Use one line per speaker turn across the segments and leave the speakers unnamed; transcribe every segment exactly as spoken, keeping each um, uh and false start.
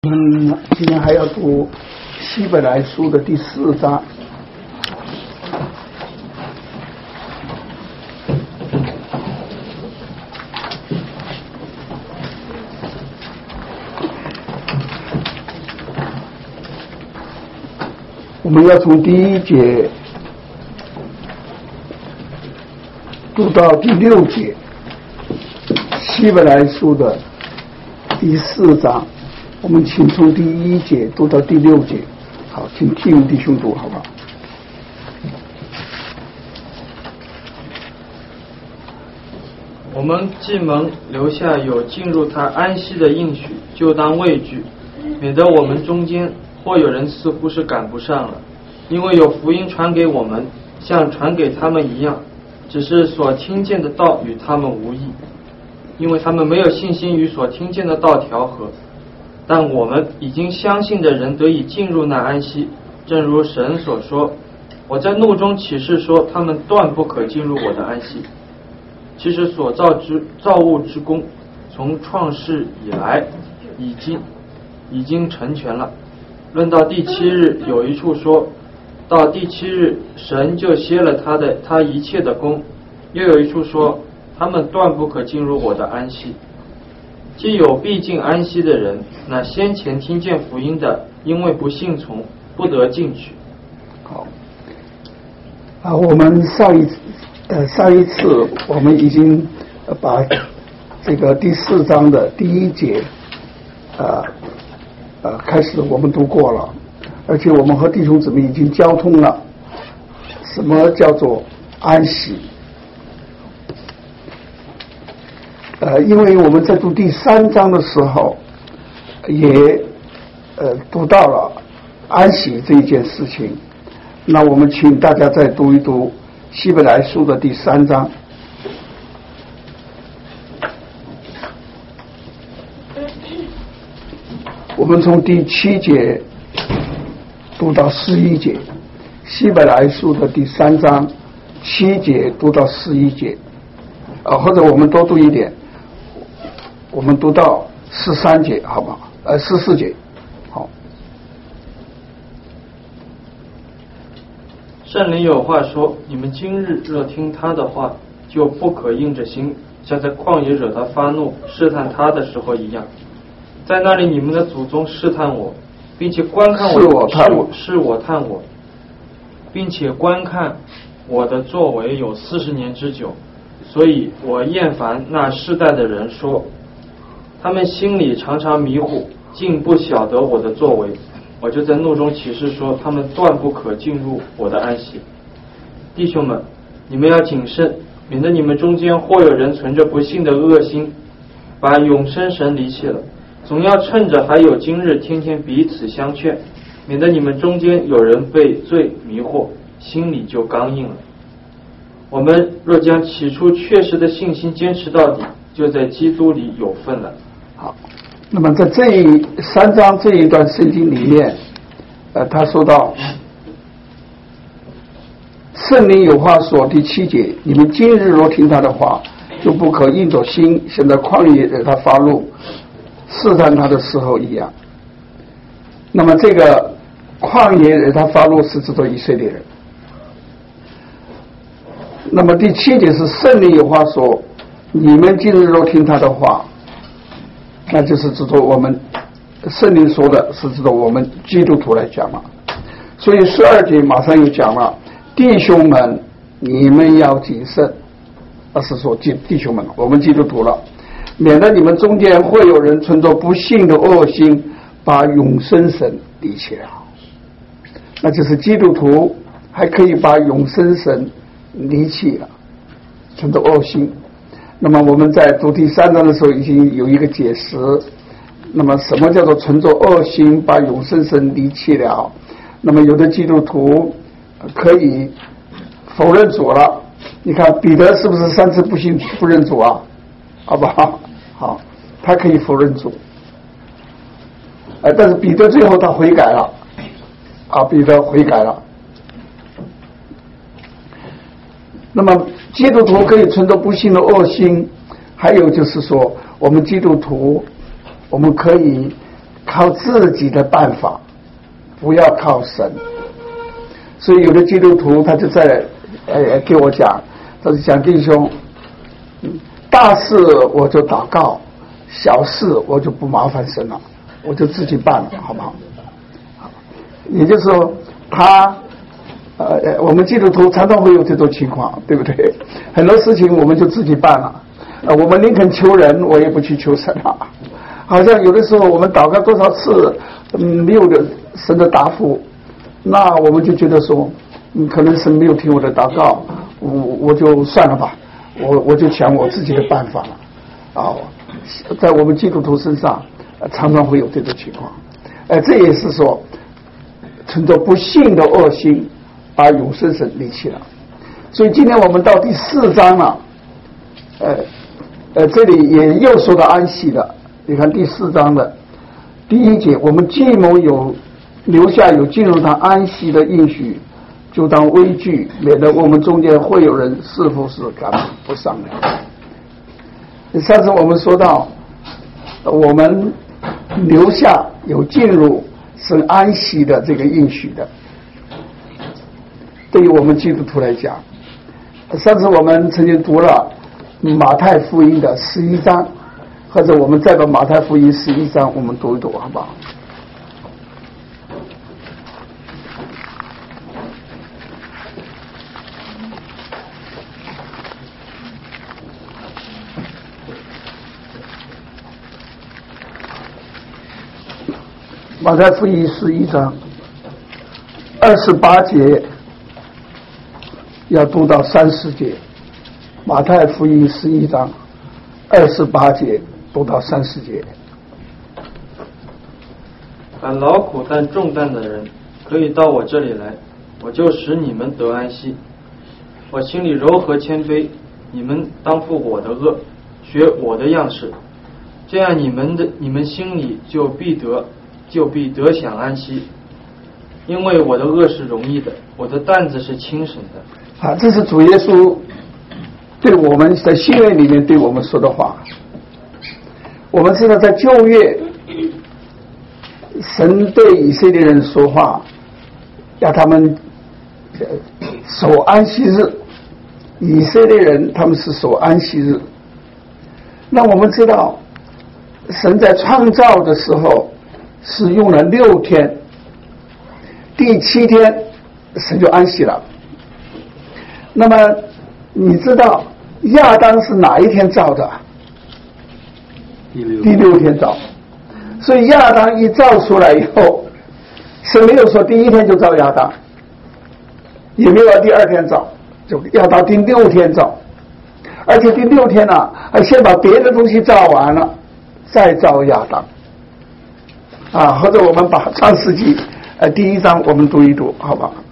嗯，今天还要读希伯来书的第四章。我们要从第一节读到第六节，希伯来书的第四章。我们请从第一节读到第六节。好，请听弟兄读好不好？
我们既蒙留下有进入他安息的应许，就当畏惧，免得我们中间或有人似乎是赶不上了。因为有福音传给我们，像传给他们一样，只是所听见的道与他们无异，因为他们没有信心与所听见的道调和。但我们已经相信的人得以进入那安息，正如神所说，我在怒中起誓说，他们断不可进入我的安息。其实所造之造物之功，从创世以来已经已经成全了。论到第七日，有一处说到第七日，神就歇了他的他一切的功。又有一处说，他们断不可进入我的安息。既有必进安息的人，那先前听见福音的，因为不信从，不得进去。
好，啊，我们上一呃上一次我们已经把这个第四章的第一节，呃呃开始我们读过了，而且我们和弟兄姊妹已经交通了，什么叫做安息？呃，因为我们在读第三章的时候，也呃读到了安息这一件事情。那我们请大家再读一读希伯来书的第三章。我们从第七节读到十一节，希伯来书的第三章七节读到十一节，啊，或者我们多读一点。我们读到十三节，好不好？呃，十四节，好。
圣灵有话说：你们今日若听他的话，就不可硬着心，像在旷野惹他发怒、试探他的时候一样。在那里，你们的祖宗试探我，并且观看我，
是我探我，
是我探我，并且观看我的作为有四十年之久，所以我厌烦那世代的人说。他们心里常常迷糊，竟不晓得我的作为。我就在怒中起誓说，他们断不可进入我的安息。弟兄们，你们要谨慎，免得你们中间或有人存着不信的恶心，把永生神离弃了。总要趁着还有今日，天天彼此相劝，免得你们中间有人被罪迷惑，心里就刚硬了。我们若将起初确实的信心坚持到底，就在基督里有份了。
好，那么在这一三章这一段圣经里面，呃，他说到圣灵有话说，第七节，你们今日若听他的话，就不可硬着心，像在旷野惹他发怒、试探他的时候一样。那么这个旷野惹他发怒是指的以色列人。那么第七节是圣灵有话说，你们今日若听他的话，那就是指着我们圣灵说的是指着我们基督徒来讲了。所以十二节马上又讲了，弟兄们，你们要谨慎，那是说弟兄们，我们基督徒了，免得你们中间会有人存着不信的恶心，把永生神离弃了。那就是基督徒还可以把永生神离弃了，存着恶心。那么我们在读第三章的时候已经有一个解释，那么什么叫做存着恶心把永生神离弃了？那么有的基督徒可以否认主了。你看彼得是不是三次不信不认主啊？好不好？好，他可以否认主，呃，但是彼得最后他悔改了，啊，彼得悔改了。那么基督徒可以存着不信的恶心，还有就是说我们基督徒我们可以靠自己的办法，不要靠神。所以有的基督徒他就在呃给我讲，他是讲弟兄，大事我就祷告，小事我就不麻烦神了，我就自己办了，好不好？也就是说，他呃我们基督徒常常会有这种情况，对不对？很多事情我们就自己办了，呃我们宁肯求人，我也不去求神了。好像有的时候我们祷告多少次，嗯，没有的神的答复，那我们就觉得说，嗯，可能神没有听我的祷告，我我就算了吧，我我就想我自己的办法了。啊，在我们基督徒身上，呃、常常会有这种情况，呃，这也是说，存着不幸的恶心，把永生神离弃了。所以今天我们到第四章了，呃呃，这里也又说到安息了。你看第四章的第一节，我们既蒙有留下有进入他安息的应许，就当畏惧，免得我们中间会有人是否是赶不上来。上次我们说到，我们留下有进入神安息的这个应许的，对于我们基督徒来讲，上次我们曾经读了马太福音的十一章，或者我们再把马太福音十一章我们读一读，好不好？马太福音十一章二十八节要读到三十节，马太福音十一章二十八节读到三十节。
凡劳苦担重担的人，可以到我这里来，我就使你们得安息。我心里柔和谦卑，你们当负我的恶，学我的样式，这样你们的你们心里就必得就必得享安息。因为我的恶是容易的，我的担子是轻省的。
啊，这是主耶稣对我们在新约里面对我们说的话。我们知道在旧约，神对以色列人说话，要他们守安息日。以色列人他们是守安息日。那我们知道，神在创造的时候是用了六天，第七天神就安息了。那么你知道亚当是哪一天造的？
第六
第六天造。所以亚当一造出来以后，神没有说第一天就造亚当，也没有第二天造，就要到第六天造。而且第六天呢、啊，先把别的东西造完了，再造亚当。啊，或者我们把创世纪呃第一章我们读一读，好吧？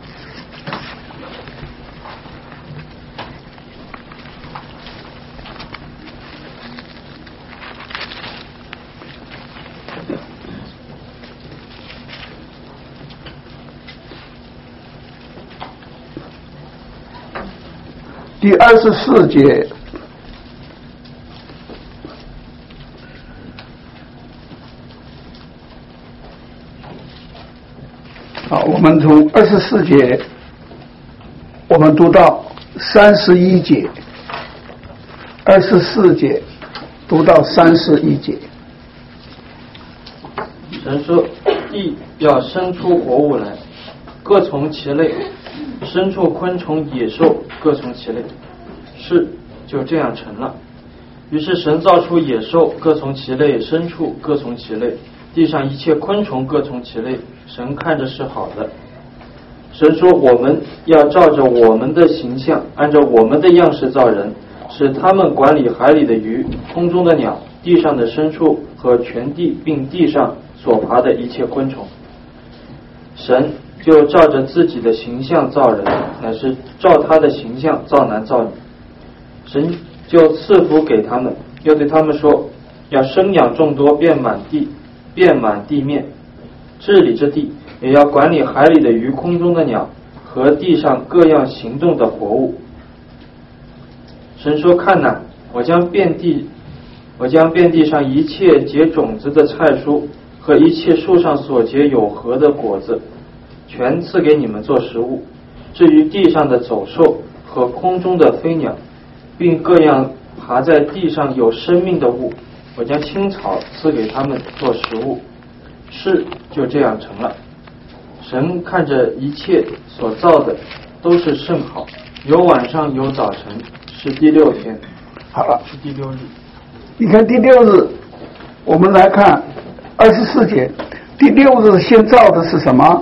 第二十四节，好，我们从二十四节，我们读到三十一节，二十四节读到三十一节。
神说：地要生出活物来，各从其类，牲畜、昆虫、野兽各从其类，是就这样成了。于是神造出野兽各从其类，牲畜各从其类，地上一切昆虫各从其类，神看着是好的。神说：我们要照着我们的形象，按照我们的样式造人，使他们管理海里的鱼、空中的鸟、地上的牲畜和全地，并地上所爬的一切昆虫。神就照着自己的形象造人，乃是照他的形象造男造女。神就赐福给他们，又对他们说：要生养众多，遍满地，遍满地面，治理这地，也要管理海里的鱼、空中的鸟和地上各样行动的活物。神说：看哪，我将遍地我将遍地上一切结种子的菜蔬和一切树上所结有核的果子，全赐给你们做食物。至于地上的走兽和空中的飞鸟，并各样爬在地上有生命的物，我将青草赐给他们做食物。事就这样成了。神看着一切所造的都是甚好，有晚上有早晨，是第六天。
好了，
是第六日。
你看第六日，我们来看二十四节，第六日先造的是什么？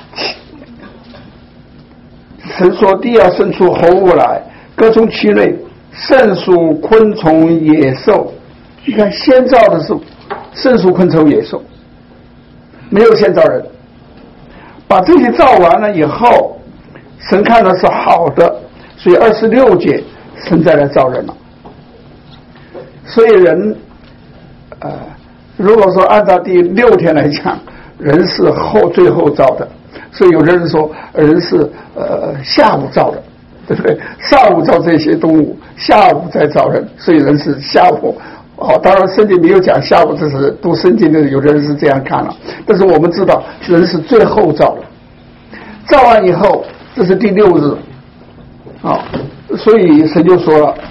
神说地要生出活物来，各从其类，牲畜、昆虫、野兽。你看先造的是牲畜、昆虫、野兽，没有先造人。把这些造完了以后，神看的是好的，所以二十六节神再来造人了。所以人呃如果说按照第六天来讲，人是后最后造的，所以有的人说人是呃下午造的，对不对？上午造这些动物，下午再造人，所以人是下午。哦，当然圣经没有讲下午，这是读圣经的有的人是这样看了，但是我们知道人是最后造的，造完以后这是第六日啊、哦，所以神就说了，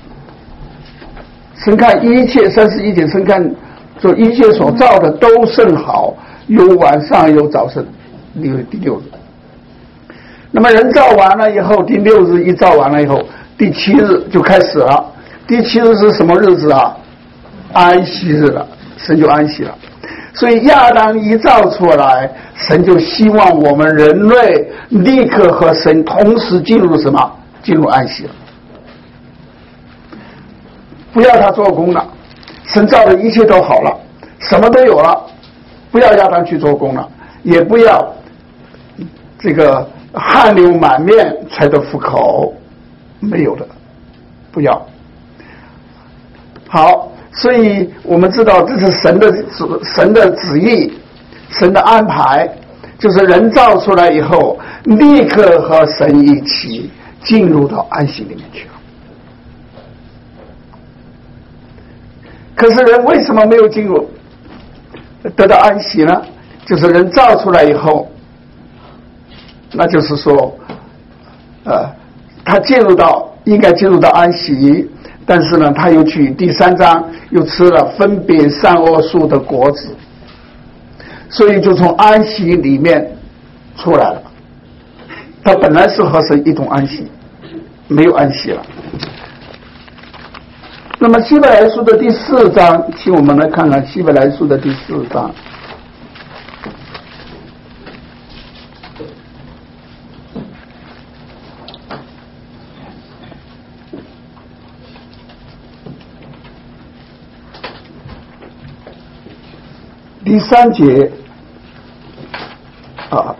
神看一切三十一节，神看说一切所造的都甚好，有晚上有早晨，因为第六日。那么人造完了以后，第六日一造完了以后，第七日就开始了。第七日是什么日子啊？安息日了，神就安息了。所以亚当一造出来，神就希望我们人类立刻和神同时进入什么？进入安息了。不要他做工了，神造的一切都好了，什么都有了，不要亚当去做工了，也不要这个汗流满面才得糊口，没有的，不要。好，所以我们知道这是神的神的旨意，神的安排，就是人造出来以后，立刻和神一起进入到安息里面去了。可是人为什么没有进入得到安息呢？就是人造出来以后，那就是说呃他进入到应该进入到安息，但是呢他又去第三章又吃了分别善恶树的果子，所以就从安息里面出来了。他本来是和神一同安息，没有安息了。那么希伯来书的第四章，请我们来看看希伯来书的第四章。第三节啊，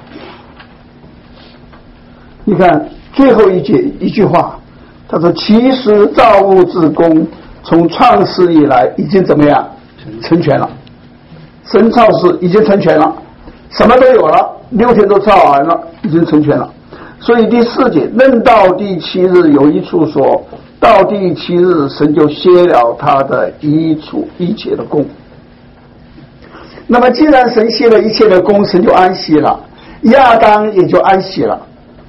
你看最后一节一句话，他说其实造物之功从创世以来已经怎么样成全了，神创世已经成全了，什么都有了，六天都造完了，已经成全了。所以第四节，论到第七日有一处说，到第七日神就歇了他的一处一切的功。那么既然神歇了一切的功，神就安息了，亚当也就安息了。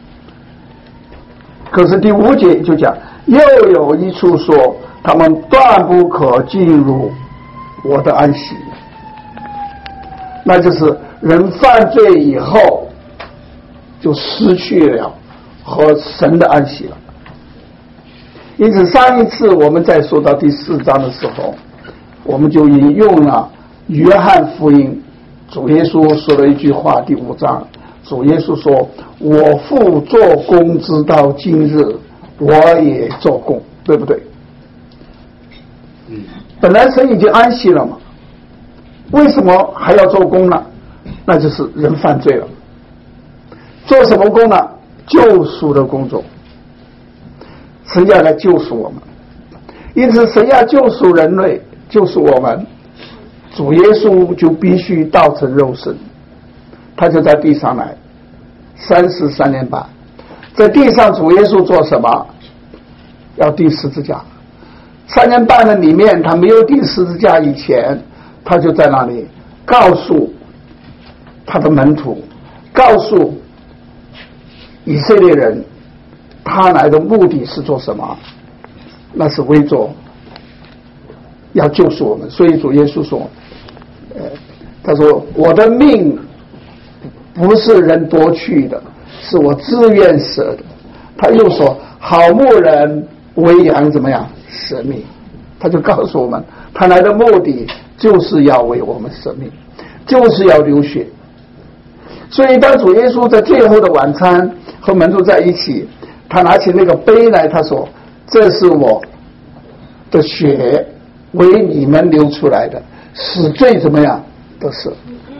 可是第五节就讲，又有一处说，他们断不可进入我的安息，那就是人犯罪以后就失去了和神的安息了。因此上一次我们在说到第四章的时候，我们就引用了约翰福音主耶稣说了一句话，第五章主耶稣说，我父做工直到今日，我也做工，对不对？嗯，本来神已经安息了嘛，为什么还要做工呢？那就是人犯罪了。做什么工呢？救赎的工作，神要来救赎我们。因此神要救赎人类，救赎我们，主耶稣就必须道成肉身，他就在地上来三十三年半，在地上主耶稣做什么？要钉十字架。三年半的里面他没有钉十字架以前，他就在那里告诉他的门徒，告诉以色列人，他来的目的是做什么？那是为着要救赎我们。所以主耶稣说，呃，他说我的命不是人夺去的，是我自愿舍的。他又说，好牧人为羊怎么样舍命？他就告诉我们，他来的目的就是要为我们舍命，就是要流血。所以当主耶稣在最后的晚餐和门徒在一起，他拿起那个杯来，他说，这是我的血，为你们流出来的，使罪怎么样得赦。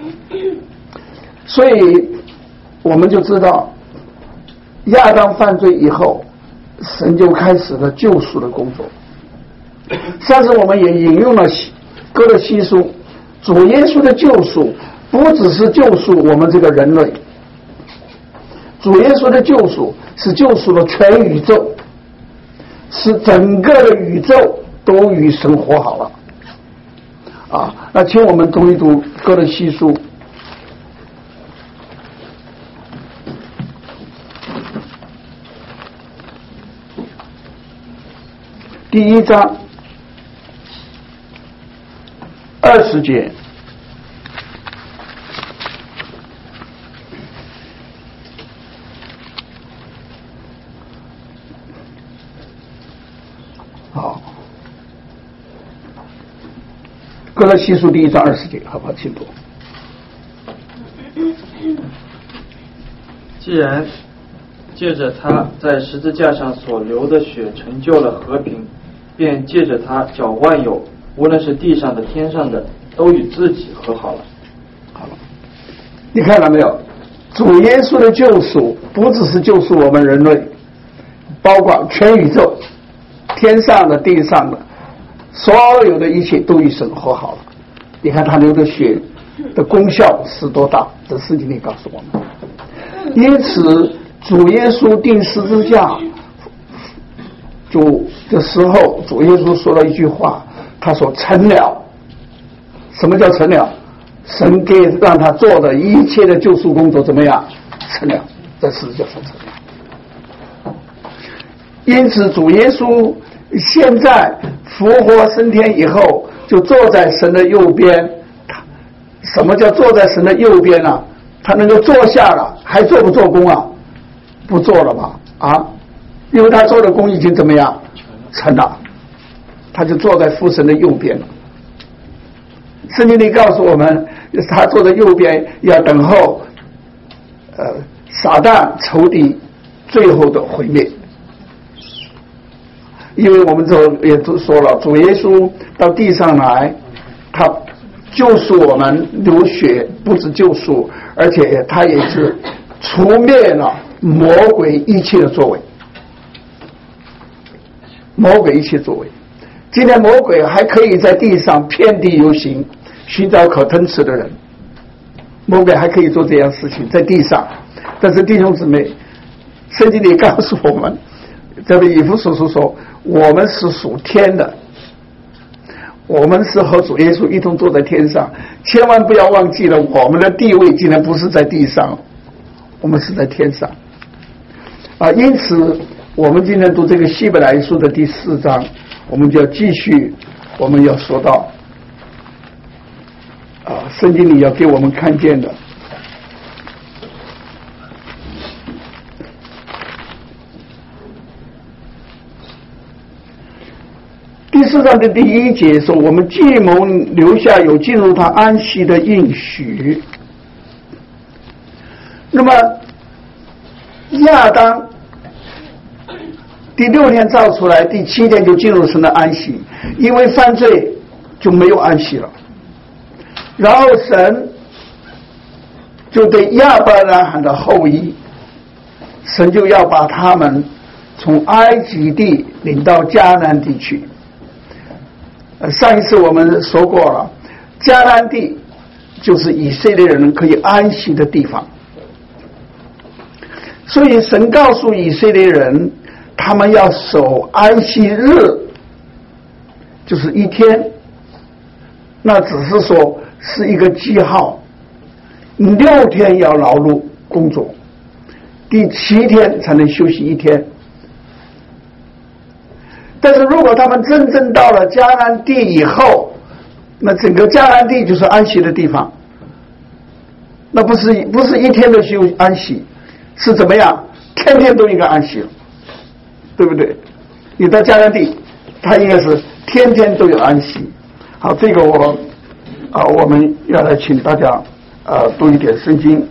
所以我们就知道，亚当犯罪以后，神就开始了救赎的工作。上次我们也引用了哥罗西书，主耶稣的救赎不只是救赎我们这个人类，主耶稣的救赎是救赎了全宇宙，使整个的宇宙都与神和好了。啊，那请我们读一读哥罗西书第一章二十节。好，哥罗西书第一章二十节，好不好？请读。
既然借着他在十字架上所流的血成就了和平，便借着他叫万有，无论是地上的天上的，都与自己和好了。
好了，你看到没有？主耶稣的救赎不只是救赎我们人类，包括全宇宙，天上的地上的所有的一切都与神和好了。你看他流的血的功效是多大，这圣经里告诉我们。因此主耶稣钉十字架就的时候，主耶稣说了一句话，他说成了。什么叫成了？神给让他做的一切的救赎工作怎么样成了，在十字架上成了。因此主耶稣现在复活升天以后，就坐在神的右边。什么叫坐在神的右边呢？他能够坐下了，还做不做工啊？不做了吧？啊，因为他做的工已经怎么样成了，他就坐在父神的右边了。圣经里告诉我们，他坐在右边，要等候呃撒旦仇敌最后的毁灭。因为我们这也都说了，主耶稣到地上来，他救赎我们，流血不止救赎，而且他也是除灭了魔鬼一切的作为。魔鬼一切作为，今天魔鬼还可以在地上遍地游行，寻找可吞吃的人。魔鬼还可以做这样事情在地上，但是弟兄姊妹，圣经里告诉我们，这个以弗所书说，我们是属天的，我们是和主耶稣一同坐在天上，千万不要忘记了，我们的地位竟然不是在地上，我们是在天上啊！因此我们今天读这个希伯来书的第四章，我们就要继续，我们要说到啊，圣经里要给我们看见的第四章的第一节说，我们既蒙留下有进入他安息的应许。那么亚当第六天造出来，第七天就进入神的安息，因为犯罪就没有安息了。然后神就对亚伯拉罕的后裔，神就要把他们从埃及地领到迦南地去。上一次我们说过了，迦南地就是以色列人可以安息的地方。所以神告诉以色列人，他们要守安息日，就是一天。那只是说是一个记号，六天要劳碌工作，第七天才能休息一天。但是如果他们真正到了迦南地以后，那整个迦南地就是安息的地方，那不是不是一天的休安息，是怎么样？天天都应该安息了，对不对？你到迦南地，他应该是天天都有安息。好，这个我啊、呃，我们要来请大家呃读一点圣经。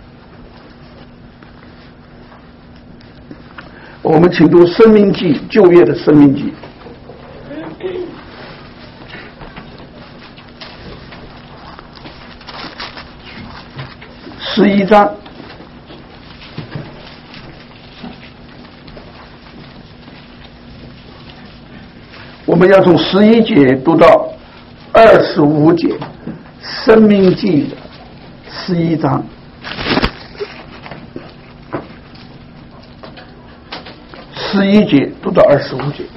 我们请读《申命记》，旧约的《申命记》十一章。我们要从十一节读到二十五节，《申命记》的十一章。十一节读到二十五节。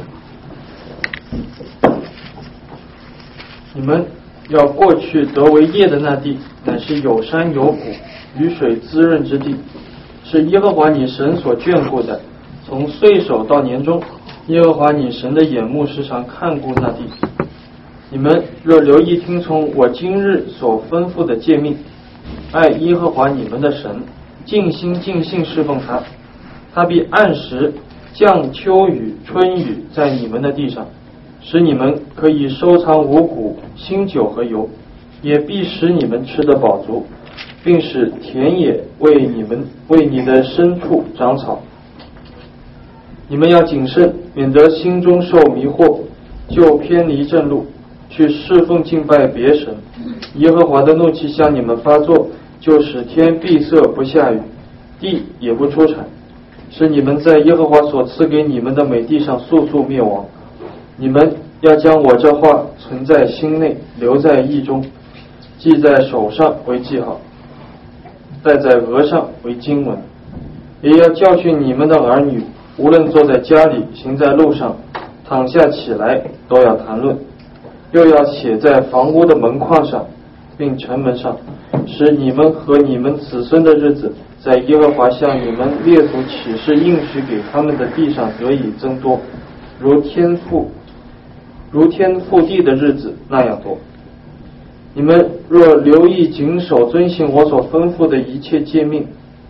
你们要过去得为业的那地，乃是有山有谷，雨水滋润之地，是耶和华你神所眷顾的。从岁首到年终，耶和华你神的眼目时常看顾那地。你们若留意听从我今日所吩咐的诫命，爱耶和华你们的神，尽心尽性侍奉他，他必按时降秋雨春雨在你们的地上，使你们可以收藏五谷新酒和油，也必使你们吃得饱足，并使田野为你们为你的牲畜长草。你们要谨慎，免得心中受迷惑，就偏离正路，去侍奉敬拜别神。耶和华的怒气向你们发作，就使天闭塞不下雨，地也不出产，使你们在耶和华所赐给你们的美地上速速灭亡。你们要将我这话存在心内，留在意中，记在手上为记号，戴在额上为经文。也要教训你们的儿女，无论坐在家里，行在路上，躺下起来，都要谈论，又要写在房屋的门框上，并城门上，使你们和你们子孙的日子，在耶和华向你们列祖起誓应许给他们的地上得以增多，如天父如天覆地的日子那样多。你们若留意谨守遵行我所吩咐的一切诫命，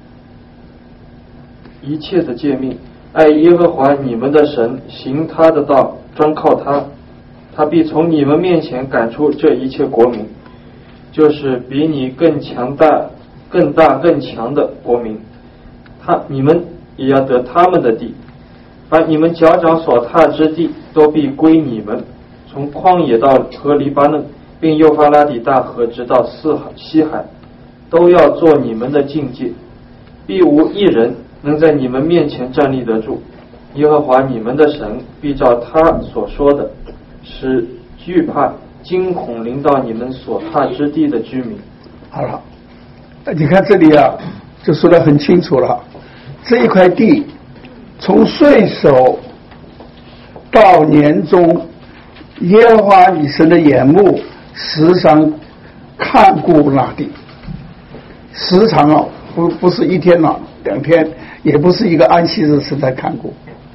一切的诫命，爱耶和华你们的神，行他的道，专靠他，他必从你们面前赶出这一切国民，就是比你更强大更大更强的国民，他你们也要得他们的地，把你们脚掌所踏之地都必归你们，从旷野到河黎巴嫩，并幼发拉底大河直到四海西海，都要做你们的境界，必无一人能在你们面前站立得住。耶和华你们的神必照他所说的，使惧怕惊恐临到你们所踏之地的居民。
好了，你看这里啊，就说得很清楚了。这一块地从岁首到年终，耶和华你神的眼目时常看顾那地，时常啊，不不是一天啊，两天，也不是一个安息日是在看顾，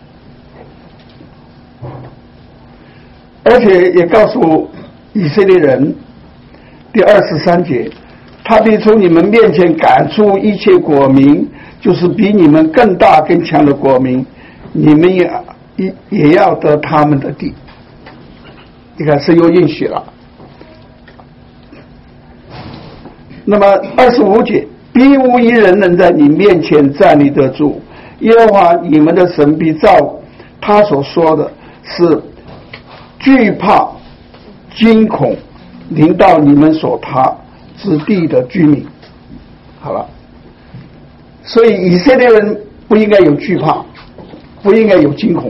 而且也告诉以色列人，第二十三节，他必从你们面前赶出一切国民，就是比你们更大更强的国民，你们也也也要得他们的地。你看神有应许了。那么二十五节，必无一人能在你面前站立得住，耶和华你们的神必照他所说的是惧怕惊恐临到你们所踏之地的居民。好了，所以以色列人不应该有惧怕，不应该有惊恐，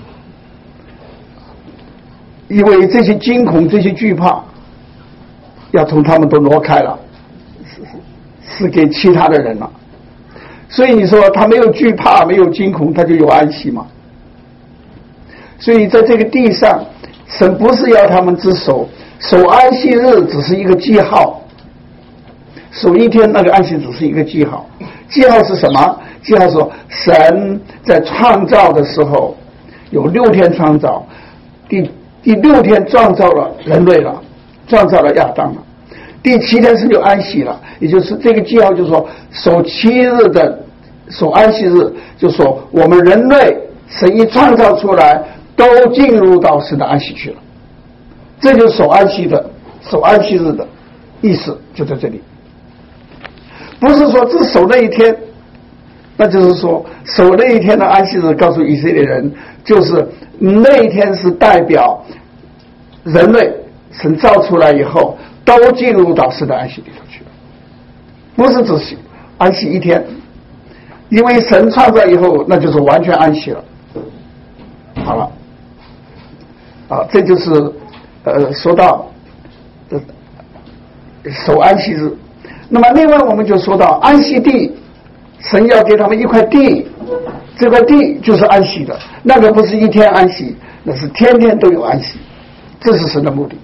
因为这些惊恐这些惧怕要从他们都挪开了，是给其他的人了。所以你说他没有惧怕没有惊恐，他就有安息嘛。所以在这个地上，神不是要他们只守守安息日只是一个记号，守一天那个安息只是一个记号。记号是什么？记号说神在创造的时候有六天创造，第第六天创造了人类了，创造了亚当了，第七天是就安息了，也就是这个记号，就是说守七日的守安息日，就是说我们人类神一创造出来都进入到神的安息去了，这就是守安息的守安息日的意思，就在这里。不是说只守那一天，那就是说守那一天的安息日，告诉以色列人，就是那一天是代表人类神造出来以后都进入到神的安息里头去了，不是只是安息一天，因为神创造以后那就是完全安息了。好了，啊，这就是呃说到呃守安息日。那么另外我们就说到安息地，神要给他们一块地，这块地就是安息的，那个不是一天安息，那是天天都有安息，这是神的目的。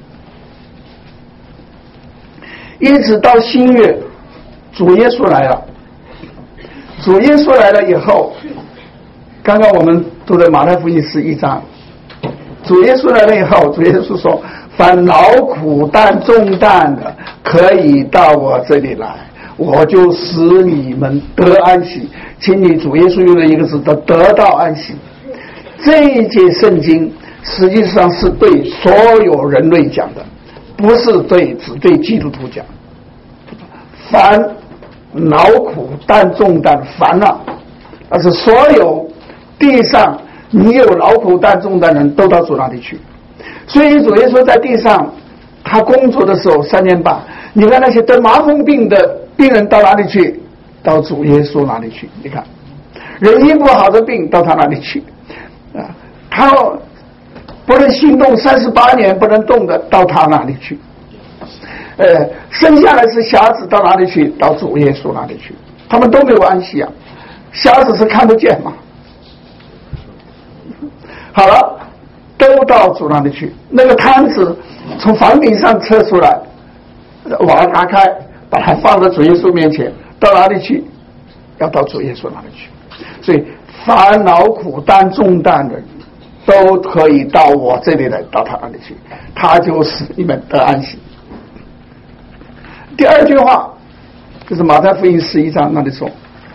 一直到新月，主耶稣来了，主耶稣来了以后，刚刚我们读的马太福音十一章，主耶稣来了以后，主耶稣说，凡劳苦担重担的可以到我这里来，我就使你们得安息。请你主耶稣用了一个字的得到安息。这一节圣经实际上是对所有人类讲的，不是对只对基督徒讲。凡劳苦担重担，烦恼，而是所有地上你有劳苦担重担的人都到主那里去。所以主耶稣在地上他工作的时候三年半，你看那些得麻风病的病人到哪里去？到主耶稣那里去。你看人医不好的病到他那里去啊，他不能行动三十八年不能动的到他那里去，呃，生下来是瞎子到哪里去？到主耶稣那里去。他们都没有安息啊，瞎子是看不见嘛。好了，都到主那里去。那个摊子从房顶上撤出来，瓦拿开，把它放在主耶稣面前，到哪里去？要到主耶稣那里去。所以烦恼苦担重担的人都可以到我这里来，到他那里去，他就使你们得安息。第二句话就是马太福音十一章那里说，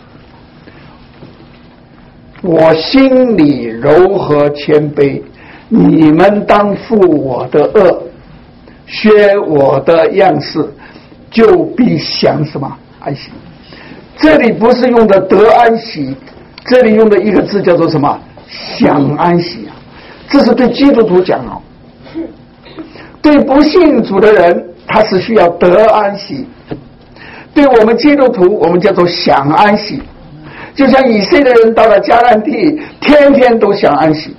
我心里柔和谦卑，你们当负我的恶，学我的样式，就必享什么安息。这里不是用的得安息，这里用的一个字叫做什么？享安息啊！这是对基督徒讲哦。对不信主的人，他是需要得安息；对我们基督徒，我们叫做享安息。就像以色列人到了迦南地，天天都享安息，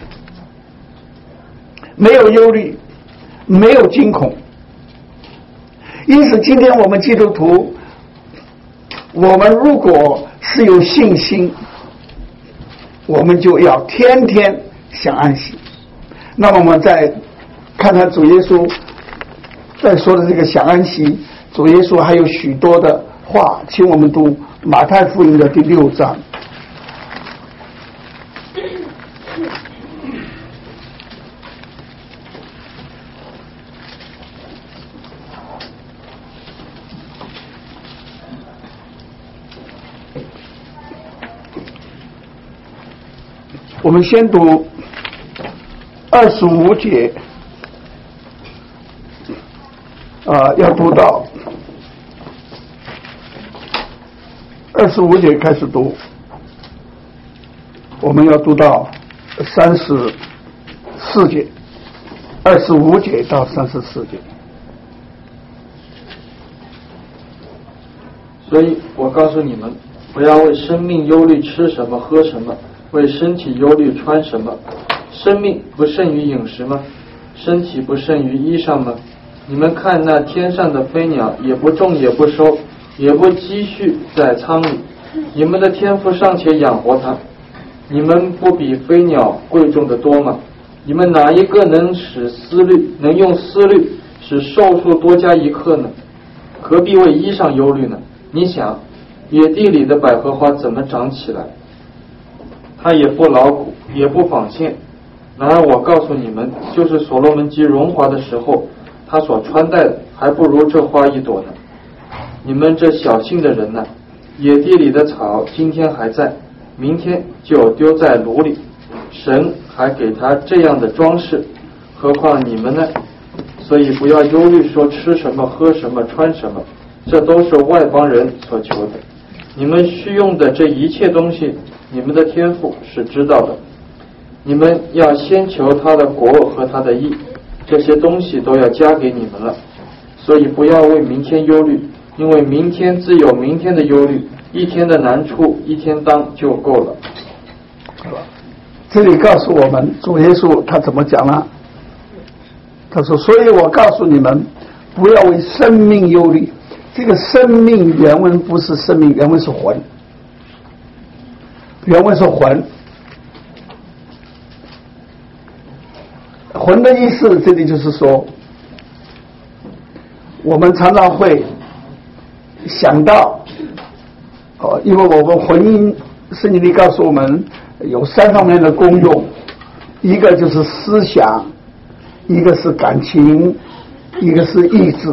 没有忧虑，没有惊恐。因此，今天我们基督徒，我们如果是有信心，我们就要天天享安息。那么我们再看看主耶稣在说的这个享安息，主耶稣还有许多的话，请我们读马太福音的第六章。我们先读二十五节，啊、呃，要读到二十五节开始读，我们要读到三十四节，二十五节到三十四节。
所以我告诉你们，不要为生命忧虑吃什么喝什么，为身体忧虑穿什么。生命不胜于饮食吗？身体不胜于衣裳吗？你们看那天上的飞鸟，也不种也不收，也不积蓄在仓里，你们的天父尚且养活它，你们不比飞鸟贵重的多吗？你们哪一个能使思虑能用思虑使寿数多加一刻呢？何必为衣裳忧虑呢？你想，野地里的百合花怎么长起来？它也不劳苦，也不纺线。然而我告诉你们，就是所罗门极荣华的时候，他所穿戴的还不如这花一朵呢。你们这小信的人呢，野地里的草今天还在，明天就丢在炉里，神还给他这样的装饰，何况你们呢？所以不要忧虑说吃什么喝什么穿什么，这都是外邦人所求的。你们需用的这一切东西，你们的天父是知道的。你们要先求他的国和他的义，这些东西都要加给你们了。所以不要为明天忧虑，因为明天自有明天的忧虑，一天的难处一天当就够了。
这里告诉我们主耶稣他怎么讲呢？他说，所以我告诉你们，不要为生命忧虑。这个生命原文不是生命，原文是魂，原文是魂。魂的意思这里就是说，我们常常会想到哦，因为我们魂音圣经里告诉我们有三方面的功用，一个就是思想，一个是感情，一个是意志。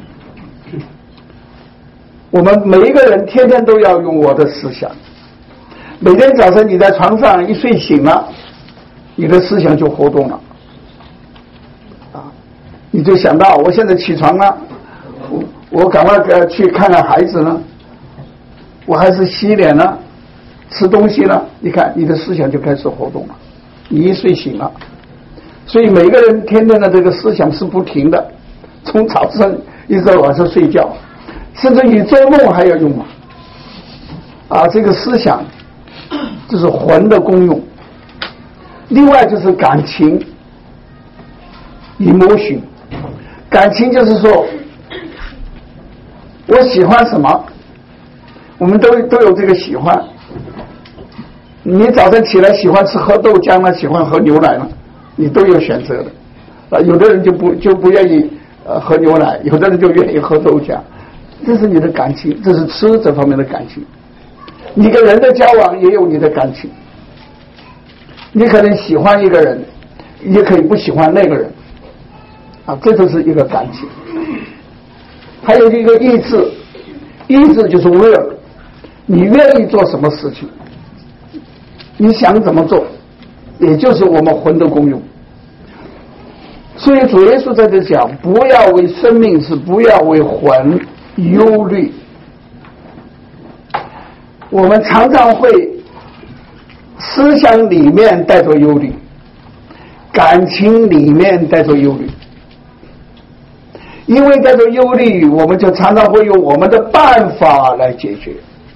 我们每一个人天天都要用我的思想，每天早晨你在床上一睡醒了，你的思想就活动了啊，你就想到我现在起床了，我我赶快去看看孩子呢，我还是洗脸呢，吃东西呢，你看你的思想就开始活动了，你一睡醒了。所以每个人天天的这个思想是不停的，从早上一直到晚上睡觉，甚至于做梦还要用嘛。啊，这个思想就是魂的功用。另外就是感情 emotion， 感情就是说我喜欢什么，我们都都有这个喜欢。你早晨起来喜欢吃喝豆浆了，喜欢喝牛奶了，你都有选择的啊。有的人就不就不愿意呃喝牛奶，有的人就愿意喝豆浆，这是你的感情，这是吃这方面的感情。你跟人的交往也有你的感情，你可能喜欢一个人，也可以不喜欢那个人啊，这就是一个感情。还有一个意志，意志就是 will， 你愿意做什么事情，你想怎么做，也就是我们魂的功用。所以主耶稣在这讲，不要为生命，是不要为魂忧虑。我们常常会思想里面带着忧虑，感情里面带着忧虑，因为带着忧虑，我们就常常会用我们的办法来解决。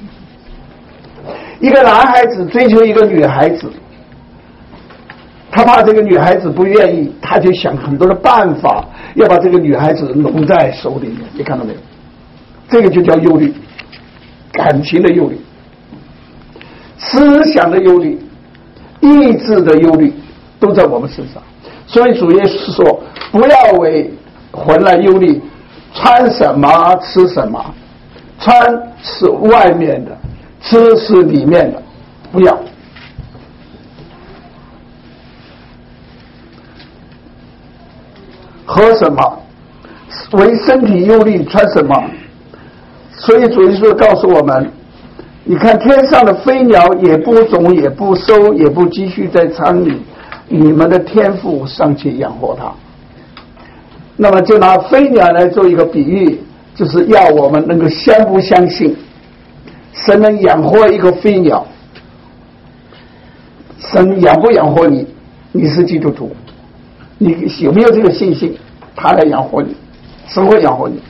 一个男孩子追求一个女孩子，他怕这个女孩子不愿意，他就想很多的办法要把这个女孩子拢在手里面，你看到没有？这个就叫忧虑，感情的忧虑，思想的忧虑，意志的忧虑，都在我们身上。所以主耶稣说，不要为魂来忧虑，穿什么吃什么，穿是外面的，吃是里面的，不要。喝什么，为身体忧虑，穿什么。所以主耶稣告诉我们，你看天上的飞鸟也不种也不收也不积蓄在仓里，你们的天父尚且养活它。那么就拿飞鸟来做一个比喻，就是要我们能够相不相信神能养活一个飞鸟，神养不养活你，你是基督徒，你有没有这个信心他来养活你，神会养活你。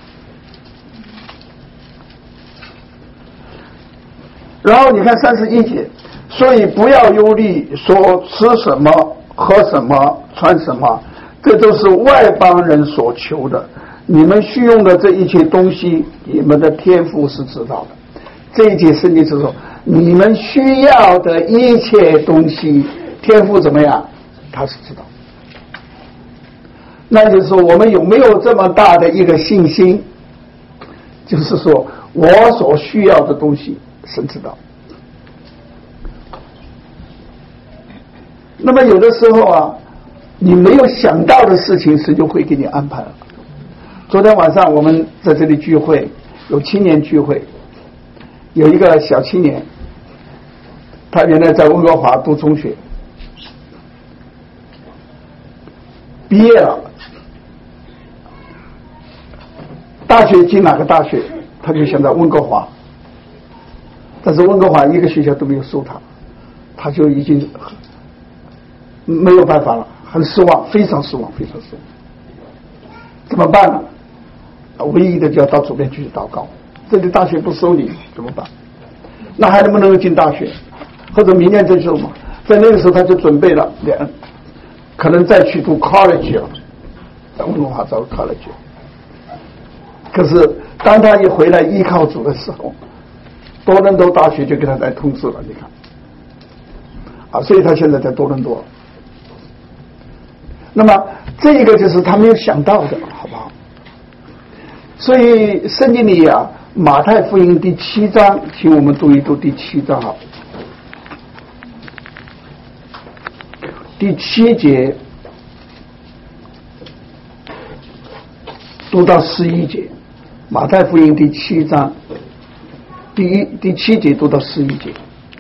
然后你看三十一节，所以不要忧虑说吃什么喝什么穿什么，这都是外邦人所求的，你们需用的这一切东西，你们的天父是知道的。这一节圣经是说，你们需要的一切东西，天父怎么样？他是知道。 那就是说我们有没有这么大的一个信心，就是说我所需要的东西神知道。那么有的时候啊，你没有想到的事情神就会给你安排了。昨天晚上我们在这里聚会，有青年聚会，有一个小青年，他原来在温哥华读中学，毕业了，大学进哪个大学他就想在温哥华，但是温哥华一个学校都没有收他，他就已经没有办法了，很失望，非常失望，非常失望。怎么办呢？唯一的就要到左边去祷告，这里大学不收你怎么办？那还能不能进大学？或者明年再收嘛？在那个时候他就准备了，两可能再去读 college 了，在温哥华找 college。可是当他一回来依靠主的时候，多伦多大学就给他来通知了，你看啊，所以他现在在多伦多。那么这一个就是他没有想到的，好不好？所以圣经里啊，马太福音第七章，请我们读一读第七章好。第七节读到十一节，马太福音第七章第一第七节读到十一节。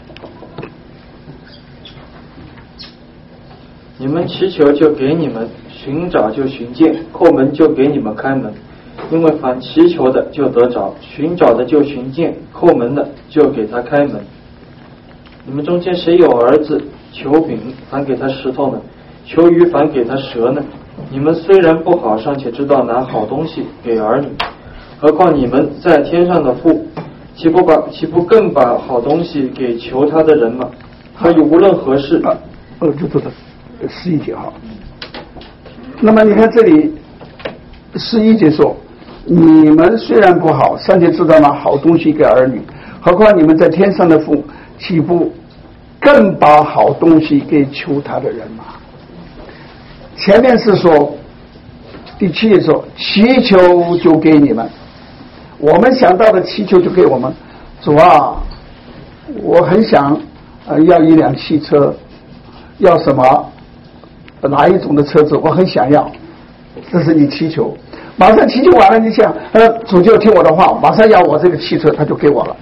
你们祈求就给你们，寻找就寻见，叩门就给你们开门。因为凡祈求的就得着，寻找的就寻见，叩门的就给他开门。你们中间谁有儿子求饼，反给他石头呢？求鱼，反给他蛇呢？你们虽然不好，尚且知道拿好东西给儿女，何况你们在天上的父，岂不把岂不更把好东西给求他的人吗？他有无论何事，
啊，呃，就读到十一节哈。那么你看这里十一节说，你们虽然不好，尚且知道拿好东西给儿女，何况你们在天上的父，岂不更把好东西给求他的人吗？前面是说第七节说祈求就给你们，我们想到的祈求就给我们。主啊，我很想呃要一辆汽车，要什么哪一种的车子我很想要，这是你祈求。马上祈求完了，你想呃主就听我的话，马上要我这个汽车他就给我了。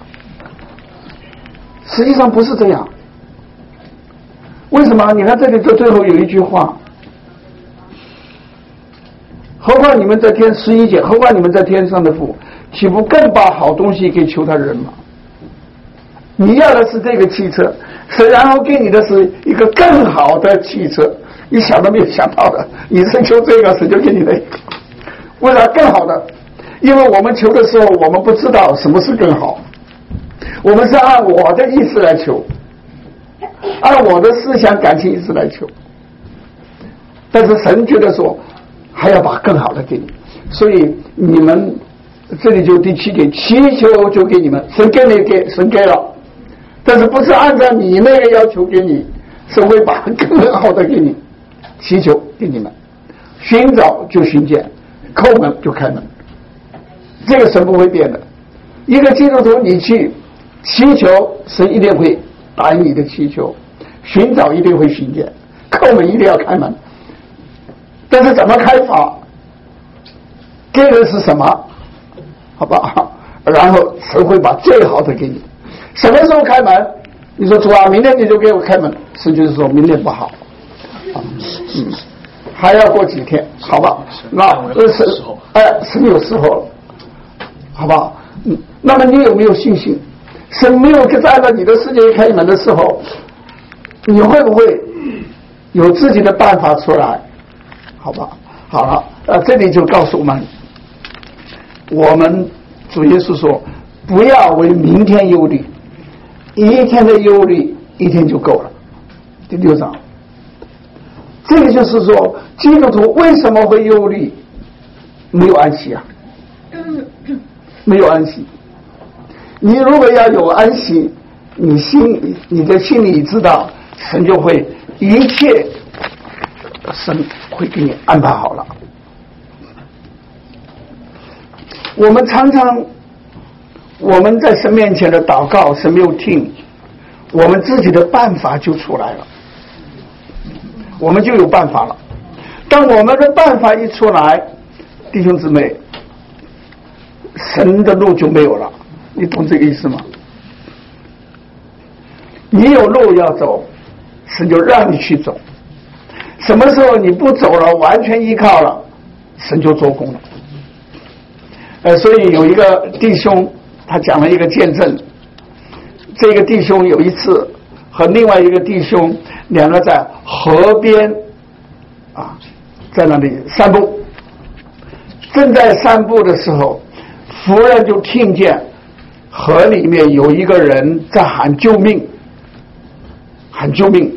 实际上不是这样。为什么？你看这里这最后有一句话，何况你们在天十一节，何况你们在天上的父，岂不更把好东西给求他人吗？你要的是这个汽车，神然后给你的是一个更好的汽车，你想都没有想到的，你是求这个，神就给你那个。为啥更好的？因为我们求的时候，我们不知道什么是更好，我们是按我的意思来求，按我的思想感情意思来求，但是神觉得说还要把更好的给你，所以你们这里就第七节，祈求就给你们，神给你给神给了，但是不是按照你那个要求给你，神会把更好的给你，祈求给你们，寻找就寻见，叩门就开门，这个神不会变的。一个基督徒你去祈求，神一定会答应你的祈求，寻找一定会寻见，叩门一定要开门。但是怎么开法，给的是什么，好吧？然后神会把最好的给你。什么时候开门？你说主啊，明天你就给我开门，神就是说明天不好，嗯，还要过几天，好吧？那神哎，神有时候了，好不好？嗯，那么你有没有信心？神没有在了你的世界开门的时候，你会不会有自己的办法出来？好吧，好了，呃，这里就告诉我们，我们主耶稣说，不要为明天忧虑，一天的忧虑一天就够了。第六章，这个就是说，基督徒为什么会忧虑？没有安息啊，没有安息。你如果要有安息，你心你的心里知道，神就会一切，神会给你安排好了， 我们常常我们在神面前的祷告，神没有听，我们自己的办法就出来了，我们就有办法了。当我们的办法一出来，弟兄姊妹，神的路就没有了，你懂这个意思吗？你有路要走，神就让你去走。什么时候你不走了，完全依靠了，神就做工了。呃，所以有一个弟兄，他讲了一个见证。这个弟兄有一次和另外一个弟兄两个在河边啊，在那里散步。正在散步的时候，忽然就听见河里面有一个人在喊救命，喊救命。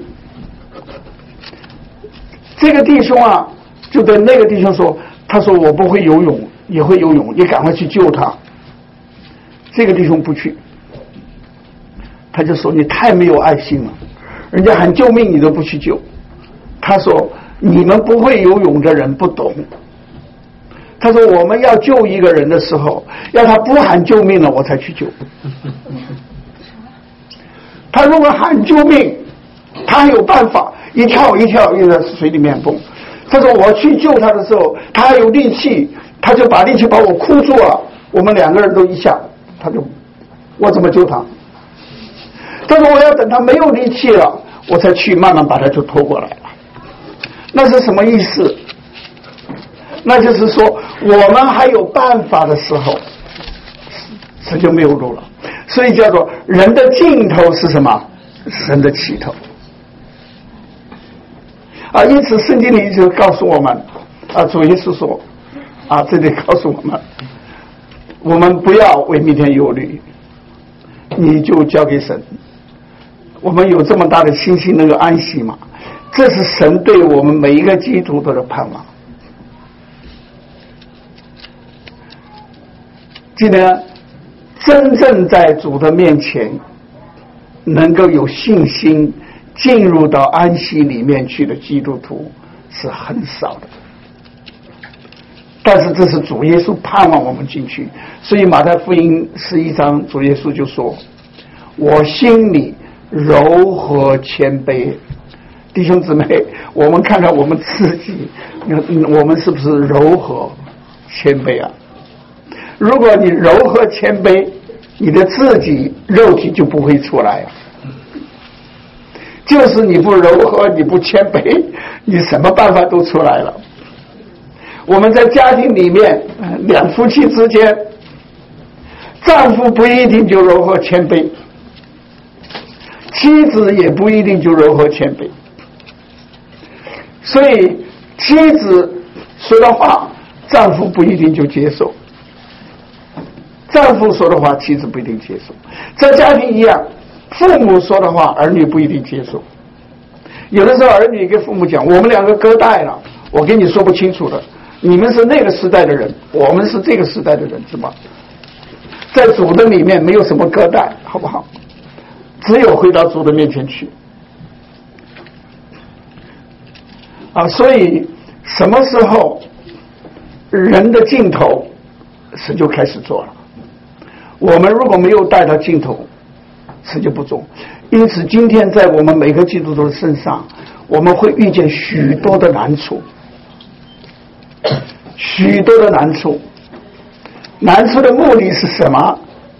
这个弟兄啊，就对那个弟兄说：“他说我不会游泳，也会游泳，你赶快去救他。”这个弟兄不去，他就说：“你太没有爱心了，人家喊救命你都不去救。”他说：“你们不会游泳的人不懂。”他说：“我们要救一个人的时候，要他不喊救命了，我才去救。他如果喊救命，他还有办法，一跳一跳又在水里面蹦。他说我去救他的时候，他还有力气，他就把力气把我箍住了，我们两个人都一下，他就我怎么救他？他说我要等他没有力气了，我才去慢慢把他就拖过来了。那是什么意思？那就是说我们还有办法的时候，神就没有路了。所以叫做人的尽头是什么？神的起头啊！因此圣经里就告诉我们啊，主耶稣说啊，这里告诉我们，我们不要为明天忧虑，你就交给神。我们有这么大的信心能够安息吗？这是神对我们每一个基督徒的盼望。今天真正在主的面前能够有信心进入到安息里面去的基督徒是很少的，但是这是主耶稣盼望我们进去。所以马太福音十一章主耶稣就说：我心里柔和谦卑。弟兄姊妹，我们看看我们自己，我们是不是柔和谦卑啊？如果你柔和谦卑，你的自己肉体就不会出来啊。就是你不柔和，你不谦卑，你什么办法都出来了。我们在家庭里面，两夫妻之间，丈夫不一定就柔和谦卑，妻子也不一定就柔和谦卑。所以妻子说的话，丈夫不一定就接受。丈夫说的话，妻子不一定接受。在家庭一样，父母说的话，儿女不一定接受。有的时候，儿女跟父母讲：“我们两个隔代了，我跟你说不清楚的。你们是那个时代的人，我们是这个时代的人，是吧？在主的里面没有什么隔代，好不好？只有回到主的面前去。”啊，所以什么时候人的尽头，神就开始做了。我们如果没有带到尽头，神就不做。因此今天在我们每个基督徒的身上，我们会遇见许多的难处，许多的难处。难处的目的是什么？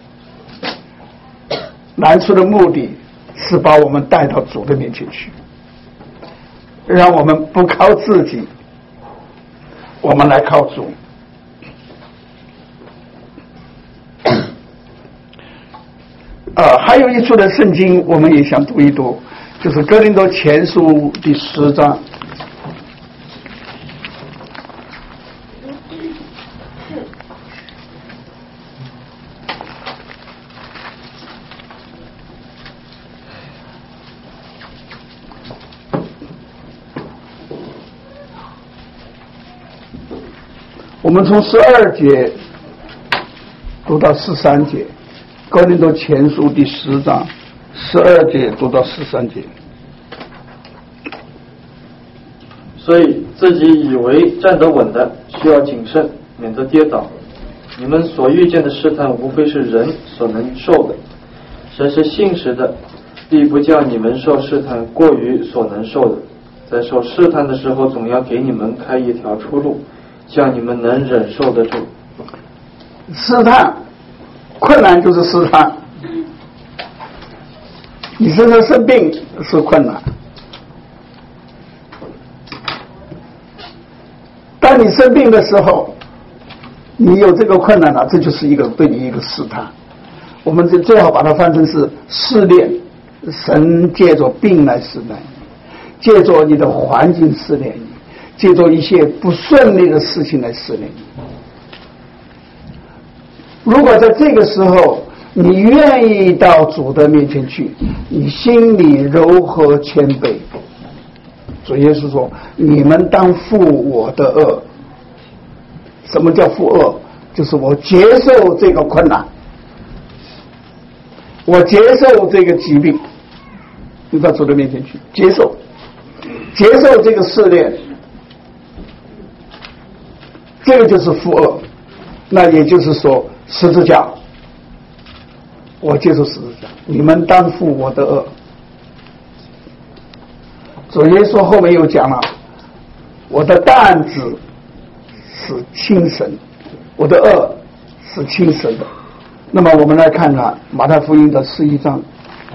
难处的目的是把我们带到主的面前去，让我们不靠自己，我们来靠主。呃，还有一处的圣经我们也想读一读，就是哥林多前书第十章。我们从十二节读到十三节，哥林多前书第十章十二节读到十三节。
所以自己以为站得稳的，需要谨慎，免得跌倒。 你们所遇见的试探，无非是人所能受的。神是信实的，必不叫你们受试探过于所能受的。在受试探的时候，总要给你们开一条出路，叫你们能忍受得住。
试探，困难就是试探。你身上生病是困难，当你生病的时候，你有这个困难了，这就是一个对你一个试探。我们最最好把它翻成是试炼，神借着病来试炼你，借着你的环境试炼你，借着一些不顺利的事情来试炼你。如果在这个时候你愿意到主的面前去，你心里柔和谦卑，主耶稣说，你们当负我的恶。什么叫负恶？就是我接受这个困难，我接受这个疾病，你到主的面前去接受，接受这个试炼，这个就是负恶。那也就是说，十字架，我接受十字架，你们当负我的恶。主耶稣后面又讲了，我的担子是轻省，我的恶是轻省的。那么我们来看看马太福音的十一章。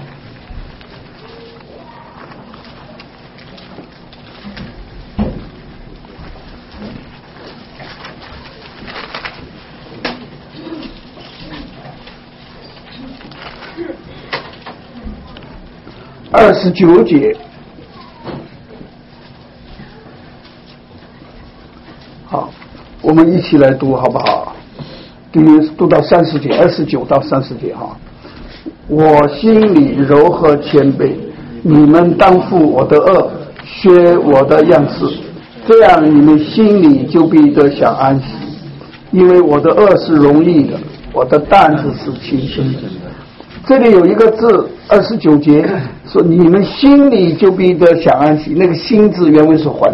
二十九节，好，我们一起来读好不好？第一读到三十节，二十九到三十节哈。我心里柔和谦卑，你们当负我的恶，学我的样式，这样你们心里就必得享安息。因为我的恶是容易的，我的担子是轻省的。这里有一个字，二十九节说你们心里就必得享安息。那个心字原文是魂，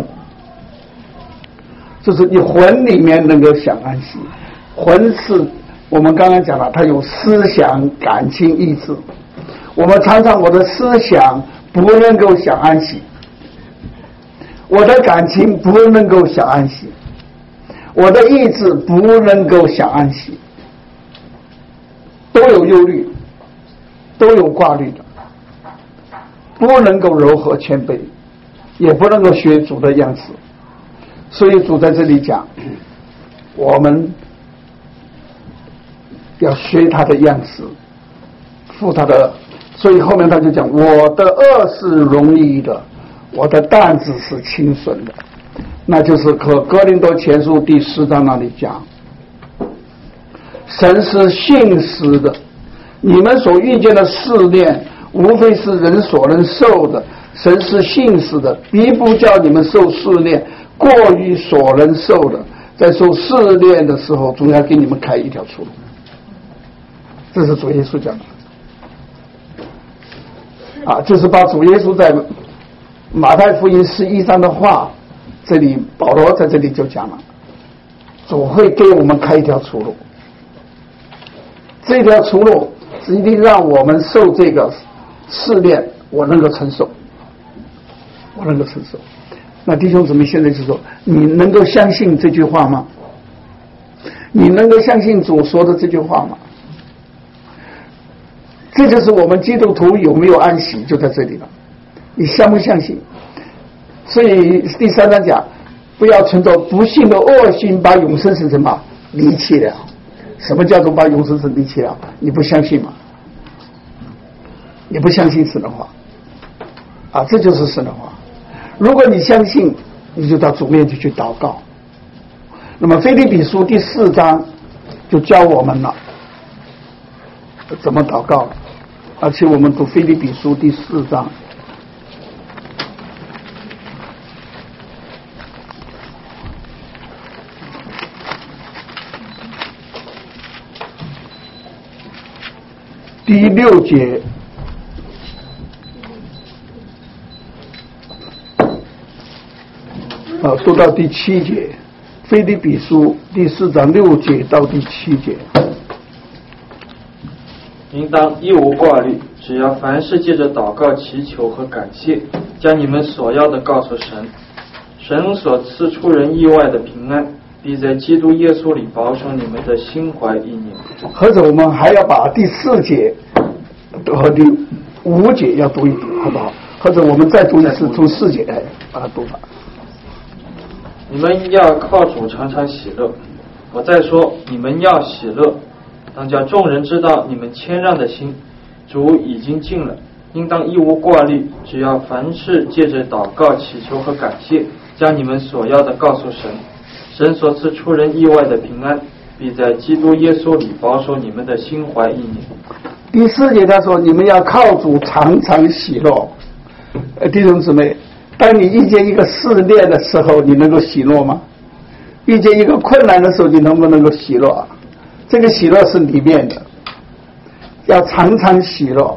就是你魂里面能够享安息。魂是我们刚刚讲了，它有思想、感情、意志。我们常常我的思想不能够享安息，我的感情不能够享安息，我的意志不能够享安息，都有忧虑，都有挂虑的，不能够柔和谦卑，也不能够学主的样子。所以主在这里讲，我们要学他的样子，负他的恶。所以后面他就讲，我的恶是容易的，我的担子是轻省的。那就是和哥林多前书第四章那里讲，神是信实的，你们所遇见的试炼无非是人所能受的，神是信实的，必不叫你们受试炼过于所能受的，在受试炼的时候总要给你们开一条出路。这是主耶稣讲的啊，就是把主耶稣在马太福音十一章的话，这里保罗在这里就讲了，主会给我们开一条出路，这条出路是一定让我们受这个试炼，我能够承受，我能够承受。那弟兄姊妹，现在就说，你能够相信这句话吗？你能够相信主说的这句话吗？这就是我们基督徒有没有安息，就在这里了。你相不相信？所以第三章讲，不要存着不幸的恶心，把永生神什么离弃了。什么叫做把永生神离弃了？你不相信吗？你不相信神的话啊，这就是神的话。如果你相信，你就到主面前去祷告。那么腓立比书第四章就教我们了怎么祷告，而且我们读腓立比书第四章第六节，啊，读到第七节。 腓立比书第四章六节到第七节。
应当一无挂虑，只要凡事借着祷告、祈求和感谢，将你们所要的告诉神。神所赐出人意外的平安，必在基督耶稣里保守你们的心怀意念。
或者我们还要把第四节和第五节要读一读，好不好？或者我们再读一次，从四节来把它读完。
你们要靠主常常喜乐。我再说，你们要喜乐，当叫众人知道你们谦让的心，主已经尽了。应当一无挂虑，只要凡事借着祷告、祈求和感谢，将你们所要的告诉神。神所赐出人意外的平安，必在基督耶稣里保守你们的心怀意念。
第四节他说，你们要靠主常常喜乐。呃，弟兄姊妹，当你遇见一个试炼的时候，你能够喜乐吗？遇见一个困难的时候，你能不能够喜乐啊？这个喜乐是里面的，要常常喜乐。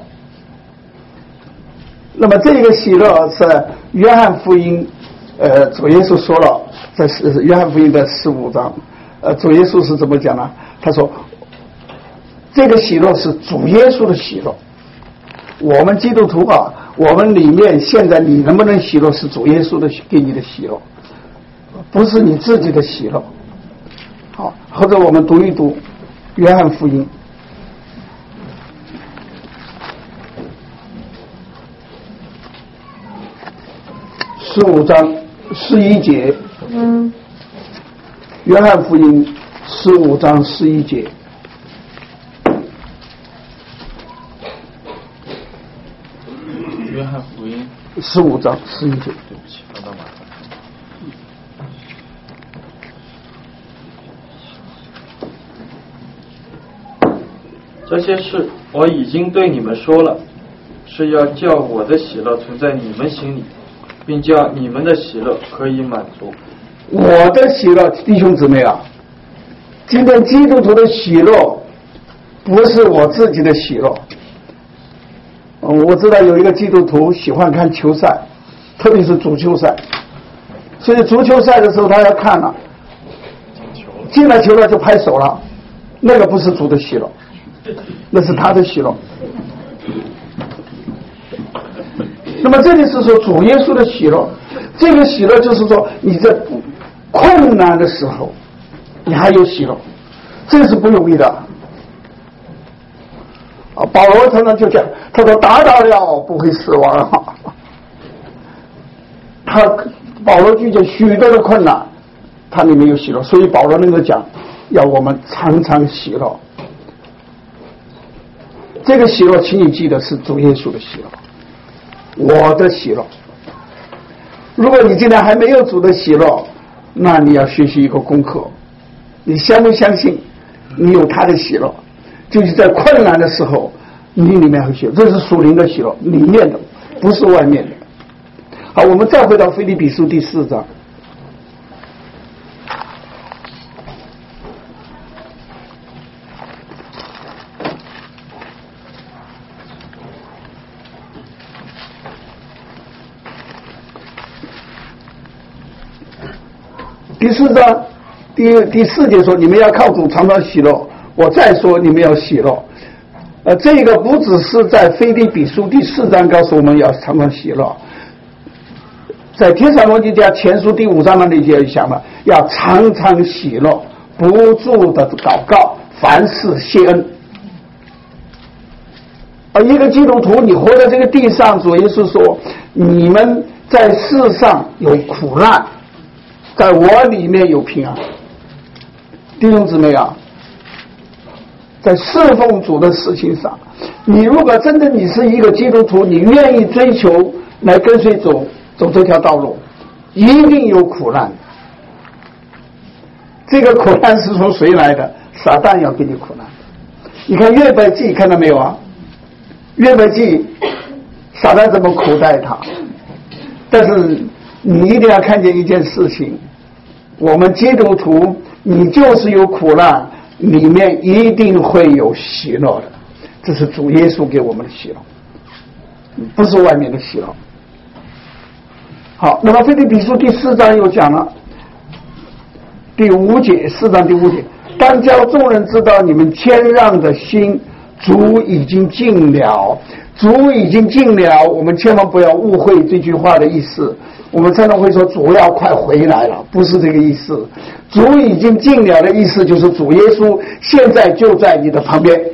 那么这个喜乐是约翰福音，呃，主耶稣说了，在约翰福音的十五章，呃，主耶稣是怎么讲呢？他说，这个喜乐是主耶稣的喜乐。我们基督徒啊，我们里面现在你能不能喜乐，是主耶稣的给你的喜乐，不是你自己的喜乐。好，或者我们读一读约翰福音。十五章十一节，嗯，约翰福音十五章十一节。
约翰福音
十五章十一节。
对不起，翻到马上。这些事我已经对你们说了，是要叫我的喜乐存在你们心里，并叫你们的喜乐可以满足。
我的喜乐，弟兄姊妹啊，今天基督徒的喜乐不是我自己的喜乐。嗯，我知道有一个基督徒喜欢看球赛，特别是足球赛，所以足球赛的时候他要看了，进了球了就拍手了，那个不是主的喜乐，那是他的喜乐。那么这里是说主耶稣的喜乐，这个喜乐就是说你在困难的时候你还有喜乐，这是不容易的啊。保罗常常就讲，他说打倒了不会死亡。他保罗遇见许多的困难，他里面有喜乐，所以保罗能够讲要我们常常喜乐。这个喜乐请你记得是主耶稣的喜乐，我的喜乐。如果你今天还没有主的喜乐，那你要学习一个功课，你相不相信你有他的喜乐，就是在困难的时候你里面有喜乐，这是属灵的喜乐，里面的不是外面的。好，我们再回到腓立比书第四章。第四章第第四节说，你们要靠主常常喜乐。我再说，你们要喜乐。呃，这个不只是在腓立比书第四章告诉我们要常常喜乐，在帖撒罗尼迦前书第五章那里就讲了，要常常喜乐，不住的祷告，凡事谢恩。而一个基督徒，你活在这个地上，主耶稣说，你们在世上有苦难，在我里面有平安。弟兄姊妹啊，在侍奉主的事情上，你如果真的你是一个基督徒，你愿意追求来跟随走走这条道路，一定有苦难。这个苦难是从谁来的？撒旦要给你苦难。你看约伯记看到没有啊？约伯记撒旦怎么苦待他？但是你一定要看见一件事情，我们基督徒你就是有苦难，里面一定会有喜乐的，这是主耶稣给我们的喜乐，不是外面的喜乐。好，那么腓立比书第四章又讲了， 第五节，四章第五节，当叫众人知道你们谦让的心，主已经尽了。主已经尽了，我们千万不要误会这句话的意思。我们常常会说主要快回来了，不是这个意思。主已经尽了的意思就是主耶稣现在就在你的旁边。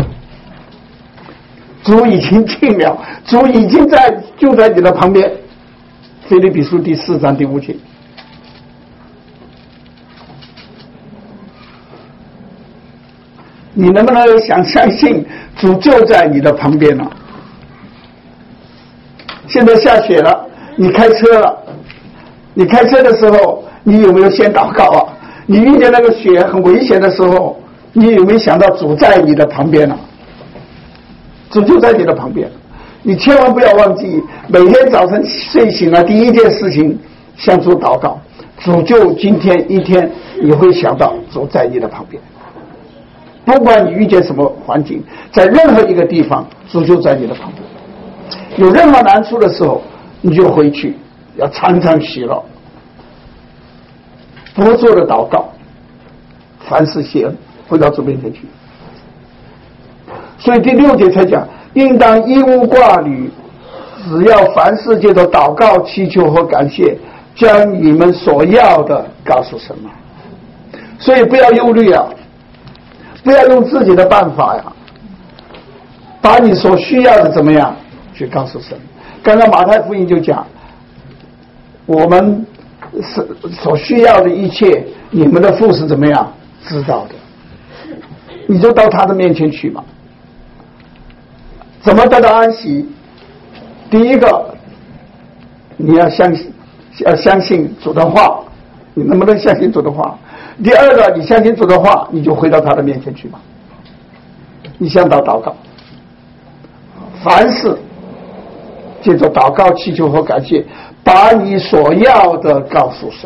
主已经尽了，主已经在就在你的旁边。腓立比书第四章第五节。你能不能想相信主就在你的旁边呢？现在下雪了，你开车了，你开车的时候，你有没有先祷告啊？你遇见那个雪很危险的时候，你有没有想到主在你的旁边呢？主就在你的旁边，你千万不要忘记，每天早晨睡醒了第一件事情向主祷告，主就今天一天你会想到主在你的旁边。不管你遇见什么环境，在任何一个地方，主就在你的旁边。有任何难处的时候，你就回去，要常常喜乐，不住的祷告，凡事谢恩，回到主面前去。所以第六节才讲，应当一无挂虑，只要凡事借着祷告、祈求和感谢，将你们所要的告诉神了。所以不要忧虑啊，不要用自己的办法呀，把你所需要的怎么样去告诉神。刚刚马太福音就讲，我们所需要的一切，你们的父是怎么样知道的，你就到他的面前去嘛。怎么得到安息？第一个，你要相信，要相信主的话，你能不能相信主的话？第二个，你相信主的话，你就回到他的面前去嘛。你向他祷告，凡事借着祷告、祈求和感谢，把你所要的告诉神。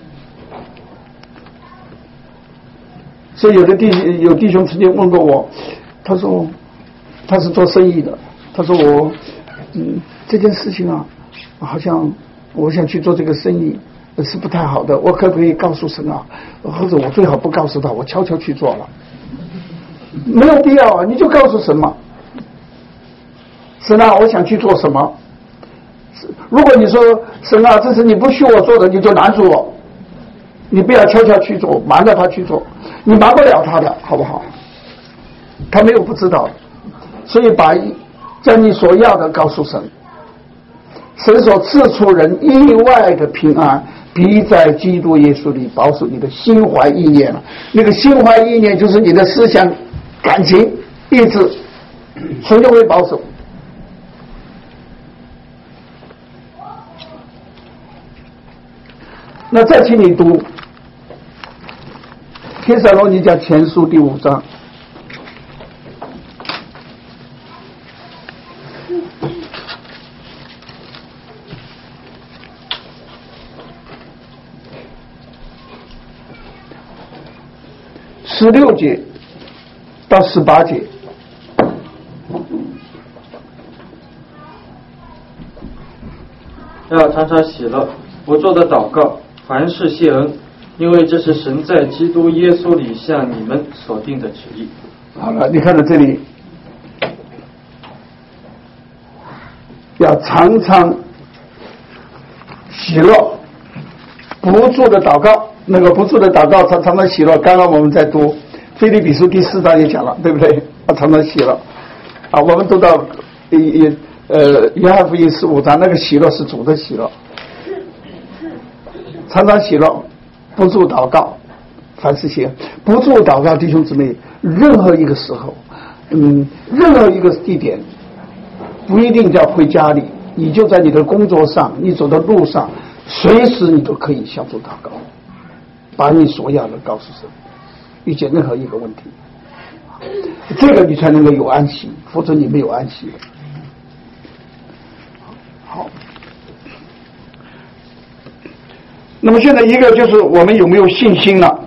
所以有的弟有弟兄曾经问过我，他说他是做生意的，他说我嗯这件事情啊，好像我想去做这个生意是不太好的，我可不可以告诉神啊？或者我最好不告诉他，我悄悄去做了。没有必要啊，你就告诉神嘛。神啊，我想去做什么？如果你说神啊，这是你不许我做的，你就拦住我，你不要悄悄去做，瞒着他去做，你瞒不了他的，好不好？他没有不知道的，所以把将你所要的告诉神。神所赐出人意外的平安，必在基督耶稣里保守你的心怀意念了。那个心怀意念就是你的思想、感情、意志，神就会保守。那再请你读帖撒罗尼迦前书第五章。十六节到十八节，
要常常喜乐，不住的祷告，凡事谢恩，因为这是神在基督耶稣里向你们所定的旨意。
好了，你看到这里，要常常喜乐，不住的祷告。那个不住的祷告，常常常喜乐。刚刚我们在读腓立比书第四章也讲了，对不对？啊，常常喜乐。啊，我们读到也呃约翰福音十五章，那个喜乐是主的喜乐。常常喜乐，不住祷告，凡事谢恩。不住祷告，弟兄姊妹，任何一个时候，嗯，任何一个地点，不一定要回家里，你就在你的工作上，你走的路上，随时你都可以向主祷告。把你所要的告诉神，遇见任何一个问题，这个你才能够有安息，否则你没有安息的。好，那么现在一个就是我们有没有信心了？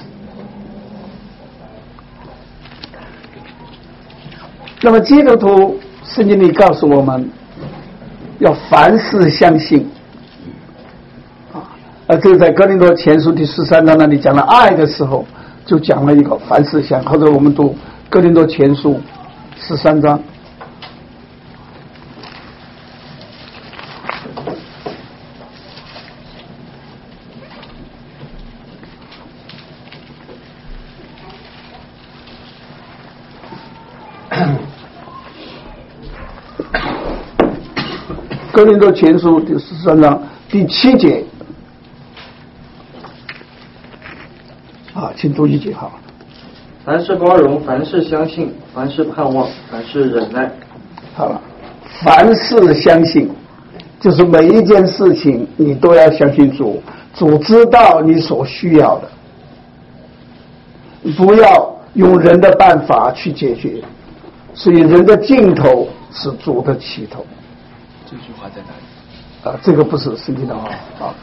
那么基督徒圣经里告诉我们，要凡事相信。 呃，这个在哥林多前书第十三章那里讲了爱的时候，就讲了一个凡事相，或者我们读哥林多前书十三章。哥林多前书第十三章第七节，啊，请读一节好了。
凡事包容，凡事相信，凡事盼望，凡事忍耐。
好了，凡事相信，就是每一件事情你都要相信主，主知道你所需要的，不要用人的办法去解决。所以人的尽头是主的起头。
这句话在哪里？
啊，这个不是圣经的话啊。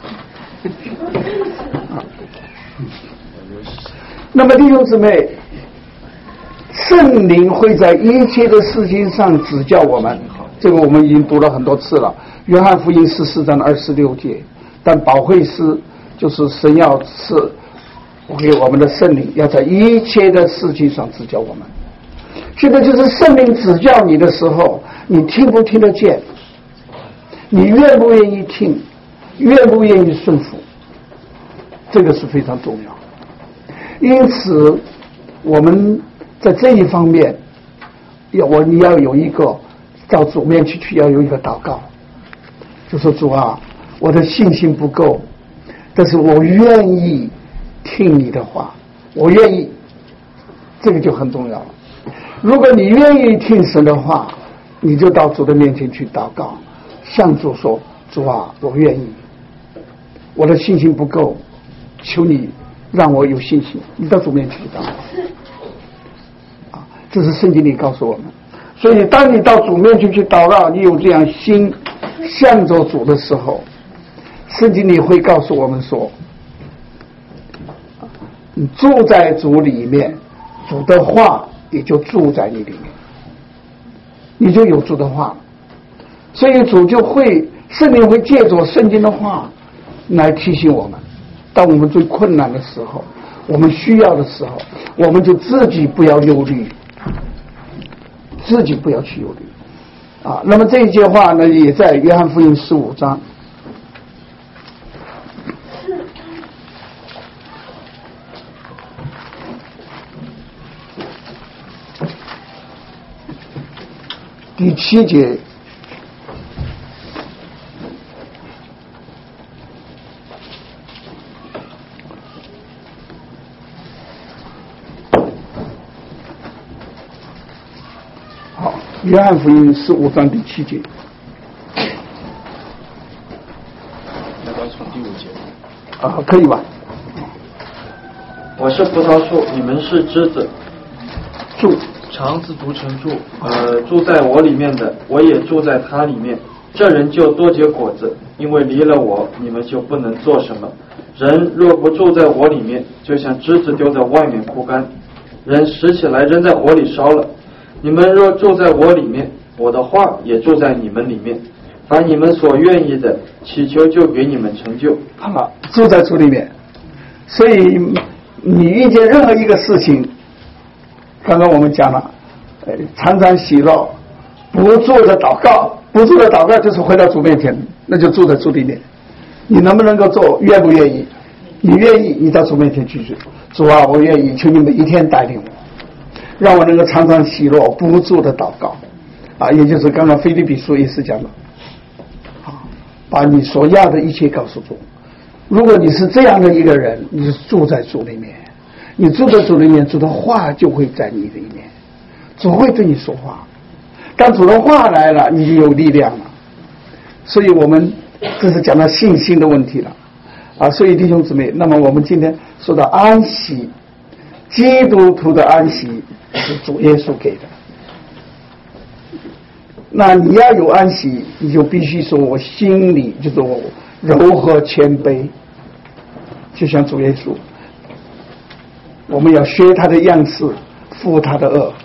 那么弟兄姊妹，圣灵会在一切的事情上指教我们，这个我们已经读了很多次了。约翰福音十四章二十六节，但保惠师就是神要赐给我们的圣灵，要在一切的事情上指教我们。这个就是圣灵指教你的时候，你听不听得见？你愿不愿意听？愿不愿意顺服？这个是非常重要。因此，我们在这一方面，要我你要有一个到主面去去要有一个祷告，就说主啊，我的信心不够，但是我愿意听你的话，我愿意，这个就很重要了。如果你愿意听神的话，你就到主的面前去祷告，向主说：主啊，我愿意，我的信心不够，求你让我有信心。你到主面前去祷告啊，这是圣经里告诉我们。所以当你到主面前去祷告，你有这样心向着主的时候，圣经里会告诉我们说，你住在主里面，主的话也就住在你里面，你就有主的话。所以主就会，圣灵会借着圣经的话来提醒我们，当我们最困难的时候，我们需要的时候，我们就自己不要忧虑，自己不要去忧虑啊。那么这一句话呢，也在约翰福音十五章第七节，好，约翰福音十五章第七节。
要不要从第五节？
啊，可以吧？
我是葡萄树，你们是枝子。
住。
肠子读成住，呃，住在我里面的，我也住在他里面。这人就多结果子，因为离了我，你们就不能做什么。人若不住在我里面，就像枝子丢在外面枯干，人拾起来扔在火里烧了。你们若住在我里面，我的话也住在你们里面。凡你们所愿意的，祈求就给你们成就。
好，住在主里面。所以你遇见任何一个事情，刚刚我们讲了，呃，常常喜乐，不住的祷告，不住的祷告就是回到主面前，那就住在主里面。你能不能够做？愿不愿意？你愿意，你到主面前去说：主啊，我愿意，求你每一天带领我，让我能够常常喜乐，不住的祷告。啊，也就是刚刚腓立比书也是讲的，啊，把你所要的一切告诉主。如果你是这样的一个人，你是住在主里面。你住在主里面，主的话就会在你里面，主会对你说话。当主的话来了，你就有力量了。所以我们这是讲到信心的问题了啊。所以弟兄姊妹，那么我们今天说到安息，基督徒的安息是主耶稣给的。那你要有安息，你就必须说我心里就是我柔和谦卑，就像主耶稣。我们要学他的样式，负他的恶，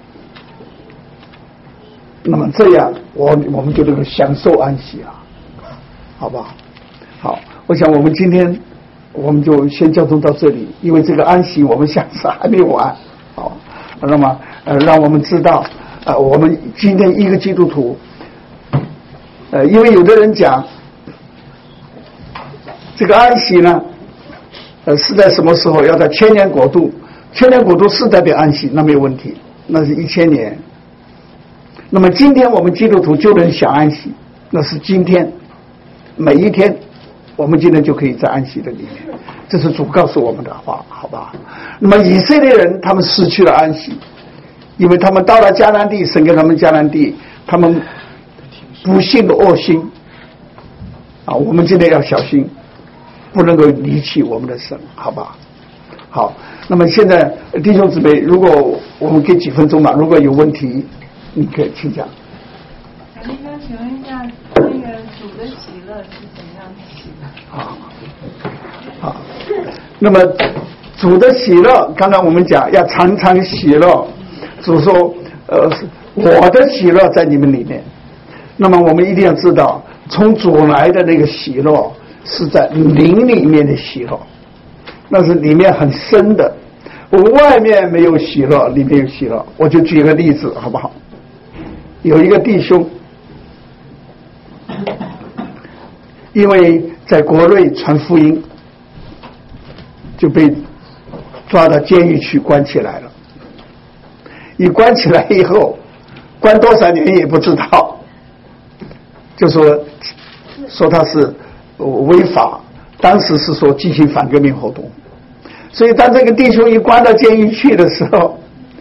那么这样我我们就能够享受安息了，好不好？好， 我想我们今天我们就先交通到这里，因为这个安息我们想是还没完。好，那么呃，让我们知道，呃，我们今天一个基督徒，呃，因为有的人讲这个安息呢，呃，是在什么时候？要在千年国度，千年国度是代表安息，那没有问题，那是一千年。那么今天我们基督徒就能享安息，那是今天每一天，我们今天就可以在安息的里面，这是主告诉我们的话，好吧？那么以色列人他们失去了安息，因为他们到了迦南地，神给他们迦南地，他们不幸的恶心啊！我们今天要小心，不能够离弃我们的神，好吧？好，那么现在弟兄姊妹，如果我们给几分钟吧，如果有问题，你可以请讲。
那个，请问一下，那个主的喜乐是怎样的喜乐？
好，好，那么主的喜乐，刚才我们讲要常常喜乐，主说，呃，我的喜乐在你们里面。那么我们一定要知道，从主来的那个喜乐是在灵里面的喜乐，那是里面很深的。我外面没有喜乐，里面有喜乐。我就举个例子，好不好？有一个弟兄，因为在国内传福音，就被抓到监狱去关起来了。一关起来以后，关多少年也不知道，就说说他是违法，当时是说进行反革命活动。所以当这个弟兄一关到监狱去的时候，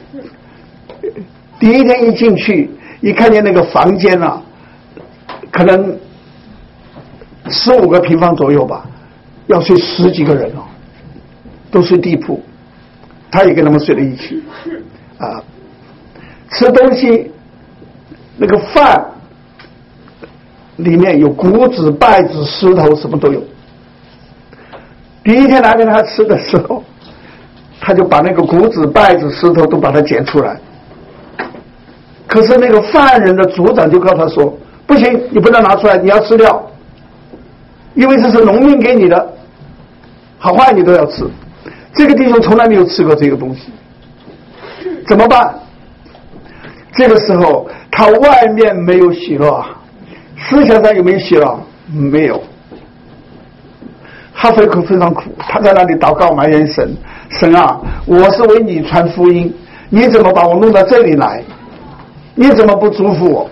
第一天一进去，一看见那个房间啊，可能十五个平方左右吧，要睡十几个人哦，都睡地铺，他也跟他们睡在一起啊。吃东西，那个饭里面有谷子、稗子、石头，什么都有。第一天拿给他吃的时候，他就把那个谷子、稗子、石头都把它捡出来。可是那个犯人的组长就告诉他说：“不行，你不能拿出来，你要吃掉，因为这是农民给你的，好坏你都要吃。”这个弟兄从来没有吃过这个东西，怎么办？这个时候他外面没有喜乐啊，思想上有没有喜乐？没有。他非常非常苦，他在那里祷告埋怨神：神啊，我是为你传福音，你怎么把我弄到这里来？你怎么不祝福我？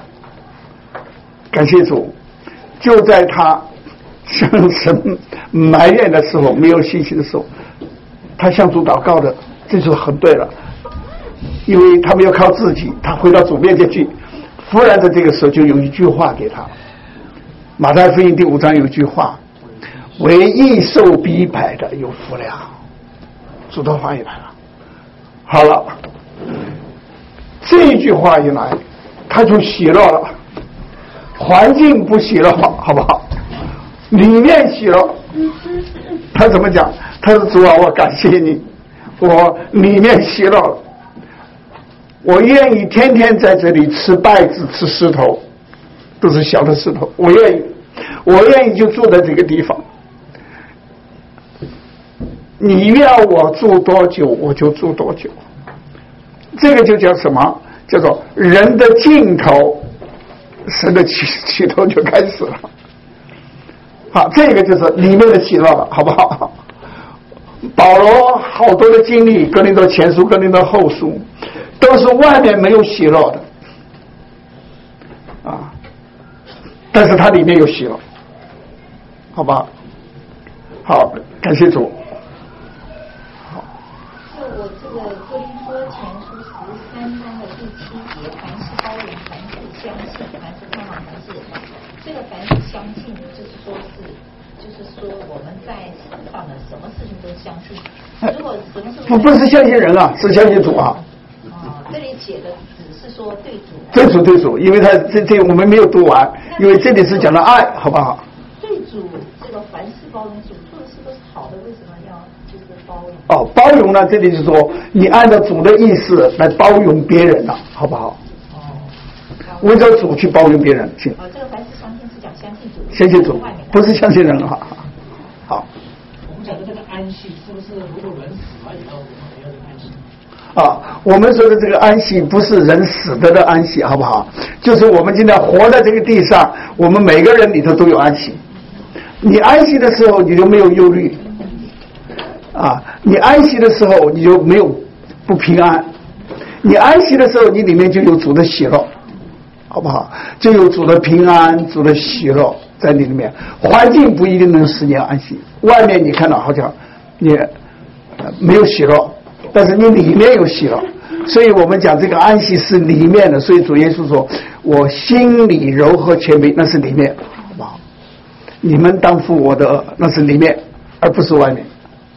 感谢主，就在他向神埋怨的时候，没有信心的时候，他向主祷告的，这就是很对了。因为他没有靠自己，他回到主面前去，忽然在这个时候就有一句话给他。马太福音第五章有一句话：为义受逼迫的有福了。主的话一来了，好了，这一句话一来，他就喜乐了。环境不喜乐，好不好？里面喜乐。他怎么讲？他说：“主啊，我感谢你，我里面喜乐了。我愿意天天在这里吃稗子、吃石头，都是小的石头。我愿意，我愿意就住在这个地方。你要我住多久，我就住多久。这个就叫什么？叫做人的尽头，神的起起头就开始了。好，这个就是里面的喜乐了，好不好？保罗好多的经历，哥林多前书、哥林多后书，都是外面没有喜乐的啊，但是它里面有喜乐，好吧？好，感谢主。
好，就我这个哥林多前书十三章的第七节，凡是包容，凡是相信，凡是盼望，凡是忍耐。这个凡是相信，就是说是，就是说我们在世上的什么事情都相信。如果什么事情不
不是相信人啊，是相信主啊。
哦，这里写的只是说对主。
对主对主，因为他这这我们没有读完，因为这里是讲的爱，好不好？
对主这个凡事包容，主做的事都是好的，为什么要就是包容？
哦，包容呢，这里是说你按照主的意思来包容别人了，好不好？
哦，
围着主去包容别人，请。
哦，这个凡是相信是讲相信主，
相信主，不是相信人哈。 啊，我们说的这个安息不是人死的的安息，好不好？就是我们今天活在这个地上，我们每个人里头都有安息。你安息的时候，你就没有忧虑啊；你安息的时候，你就没有不平安；你安息的时候，你里面就有主的喜乐，好不好？就有主的平安、主的喜乐在你里面。环境不一定能使你安息，外面你看到好像你没有喜乐，但是你里面有喜乐。所以我们讲这个安息是里面的，所以主耶稣说我心里柔和谦卑，那是里面，好不好？你们当负我的，那是里面，而不是外面。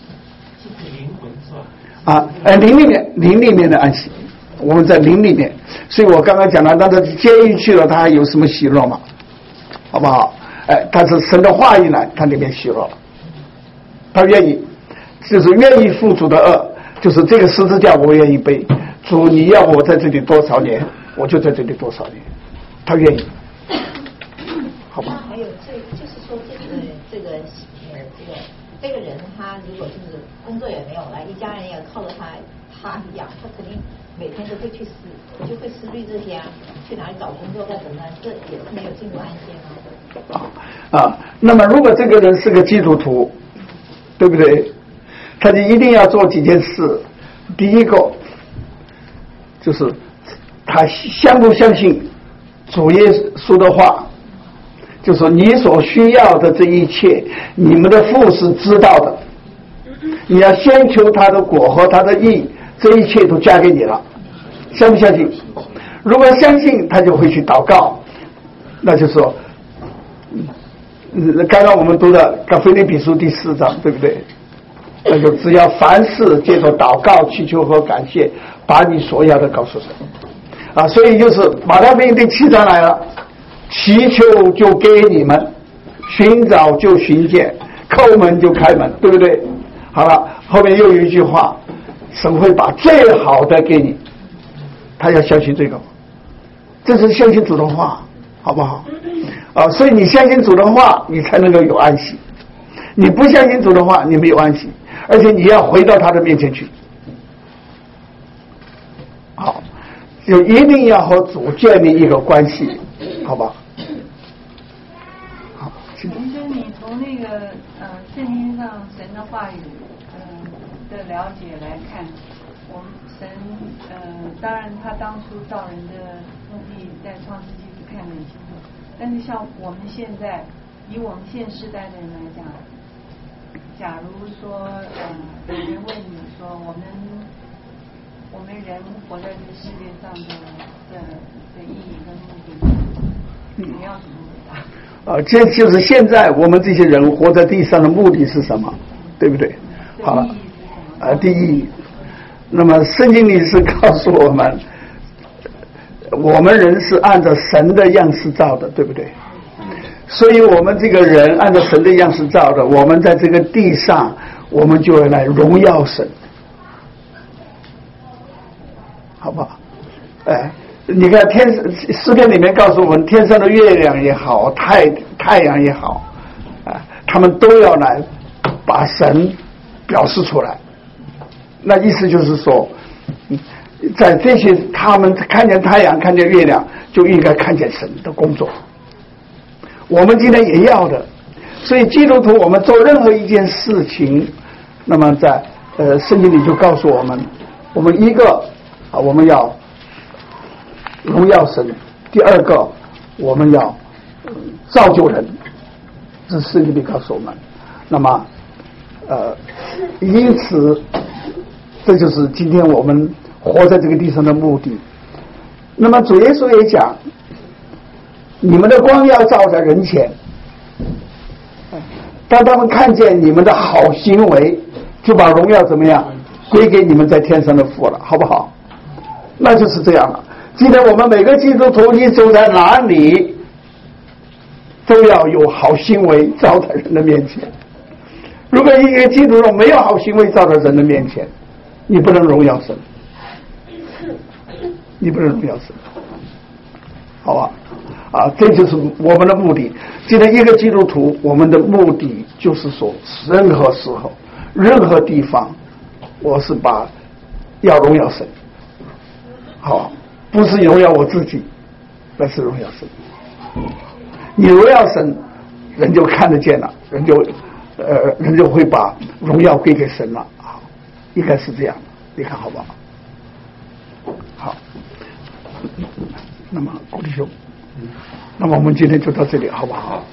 啊，哎，灵里面，灵里面的安息，我们在灵里面。所以我刚刚讲了，当他监狱去了，他还有什么喜乐吗？好不好？哎，但是神的话一来，他里面喜乐了，他愿意，就是愿意付主的恶，就是这个十字架我愿意背。主，你要我在这里多少年，我就在这里多少年，他愿意，好吧？
还有这就是说这个这个呃这个这个人他如果就是工作也没有了，一家人也靠着他他养，他肯定每天都会去思就会思虑这些啊，去哪里找工作干什么，这也是没有进入安息吗？
啊，那么如果这个人是个基督徒，对不对？他就一定要做几件事。第一个就是他相不相信主耶稣的话，就说你所需要的这一切，你们的父是知道的，你要先求他的果和他的义，这一切都加给你了。相不相信？如果相信，他就会去祷告，那就说刚刚我们读的《腓立比书》第四章，对不对？那就只要凡事借着祷告、祈求和感谢，把你所要的告诉神啊。所以就是马太福音第七章来了，祈求就给你们，寻找就寻见，叩门就开门，对不对？好了，后面又有一句话，神会把最好的给你，他要相信这个，这是相信主的话，好不好？啊，所以你相信主的话，你才能够有安息。你不相信主的话，你没有安息，而且你要回到他的面前去。好，就一定要和主建立一个关系，好吧？好，
其实你从那个呃圣经上神的话语嗯、呃、的了解来看，我们神呃当然他当初造人的目的在创世纪是看得很清楚，但是像我们现在以我们现世代的人来讲，假如说呃有人问你说我们我们人活在这个世界上的的的意义跟目的，你要怎么回答？
啊，这就是现在我们这些人活在地上的目的是什么，对不对？好了，啊，第一，那么圣经里是告诉我们，我们人是按照神的样式造的，对不对？所以我们这个人按照神的样式造的，我们在这个地上，我们就要来荣耀神，好不好？哎，你看天诗篇里面告诉我们，天上的月亮也好，太太阳也好，啊，他们都要来把神表示出来。那意思就是说，在这些他们看见太阳、看见月亮，就应该看见神的工作。我们今天也要的，所以基督徒我们做任何一件事情，那么在呃圣经里就告诉我们，我们一个啊我们要荣耀神，第二个我们要、呃、造就人，这是圣经里告诉我们。那么呃因此这就是今天我们活在这个地上的目的。那么主耶稣也讲，你们的光要照在人前，当他们看见你们的好行为，就把荣耀怎么样归给你们在天上的父了，好不好？那就是这样了。今天我们每个基督徒，你走在哪里，都要有好行为照在人的面前。如果一个基督徒没有好行为照在人的面前，你不能荣耀神，你不能荣耀神，好吧？啊，这就是我们的目的。今天一个基督徒，我们的目的就是说，任何时候、任何地方，我是把要荣耀神，好，不是荣耀我自己，那是荣耀神。你荣耀神，人就看得见了，人就呃人就会把荣耀归给神了啊，应该是这样的，你看好不好？好，那么顾弟兄，那么我们今天就到这里，好不好？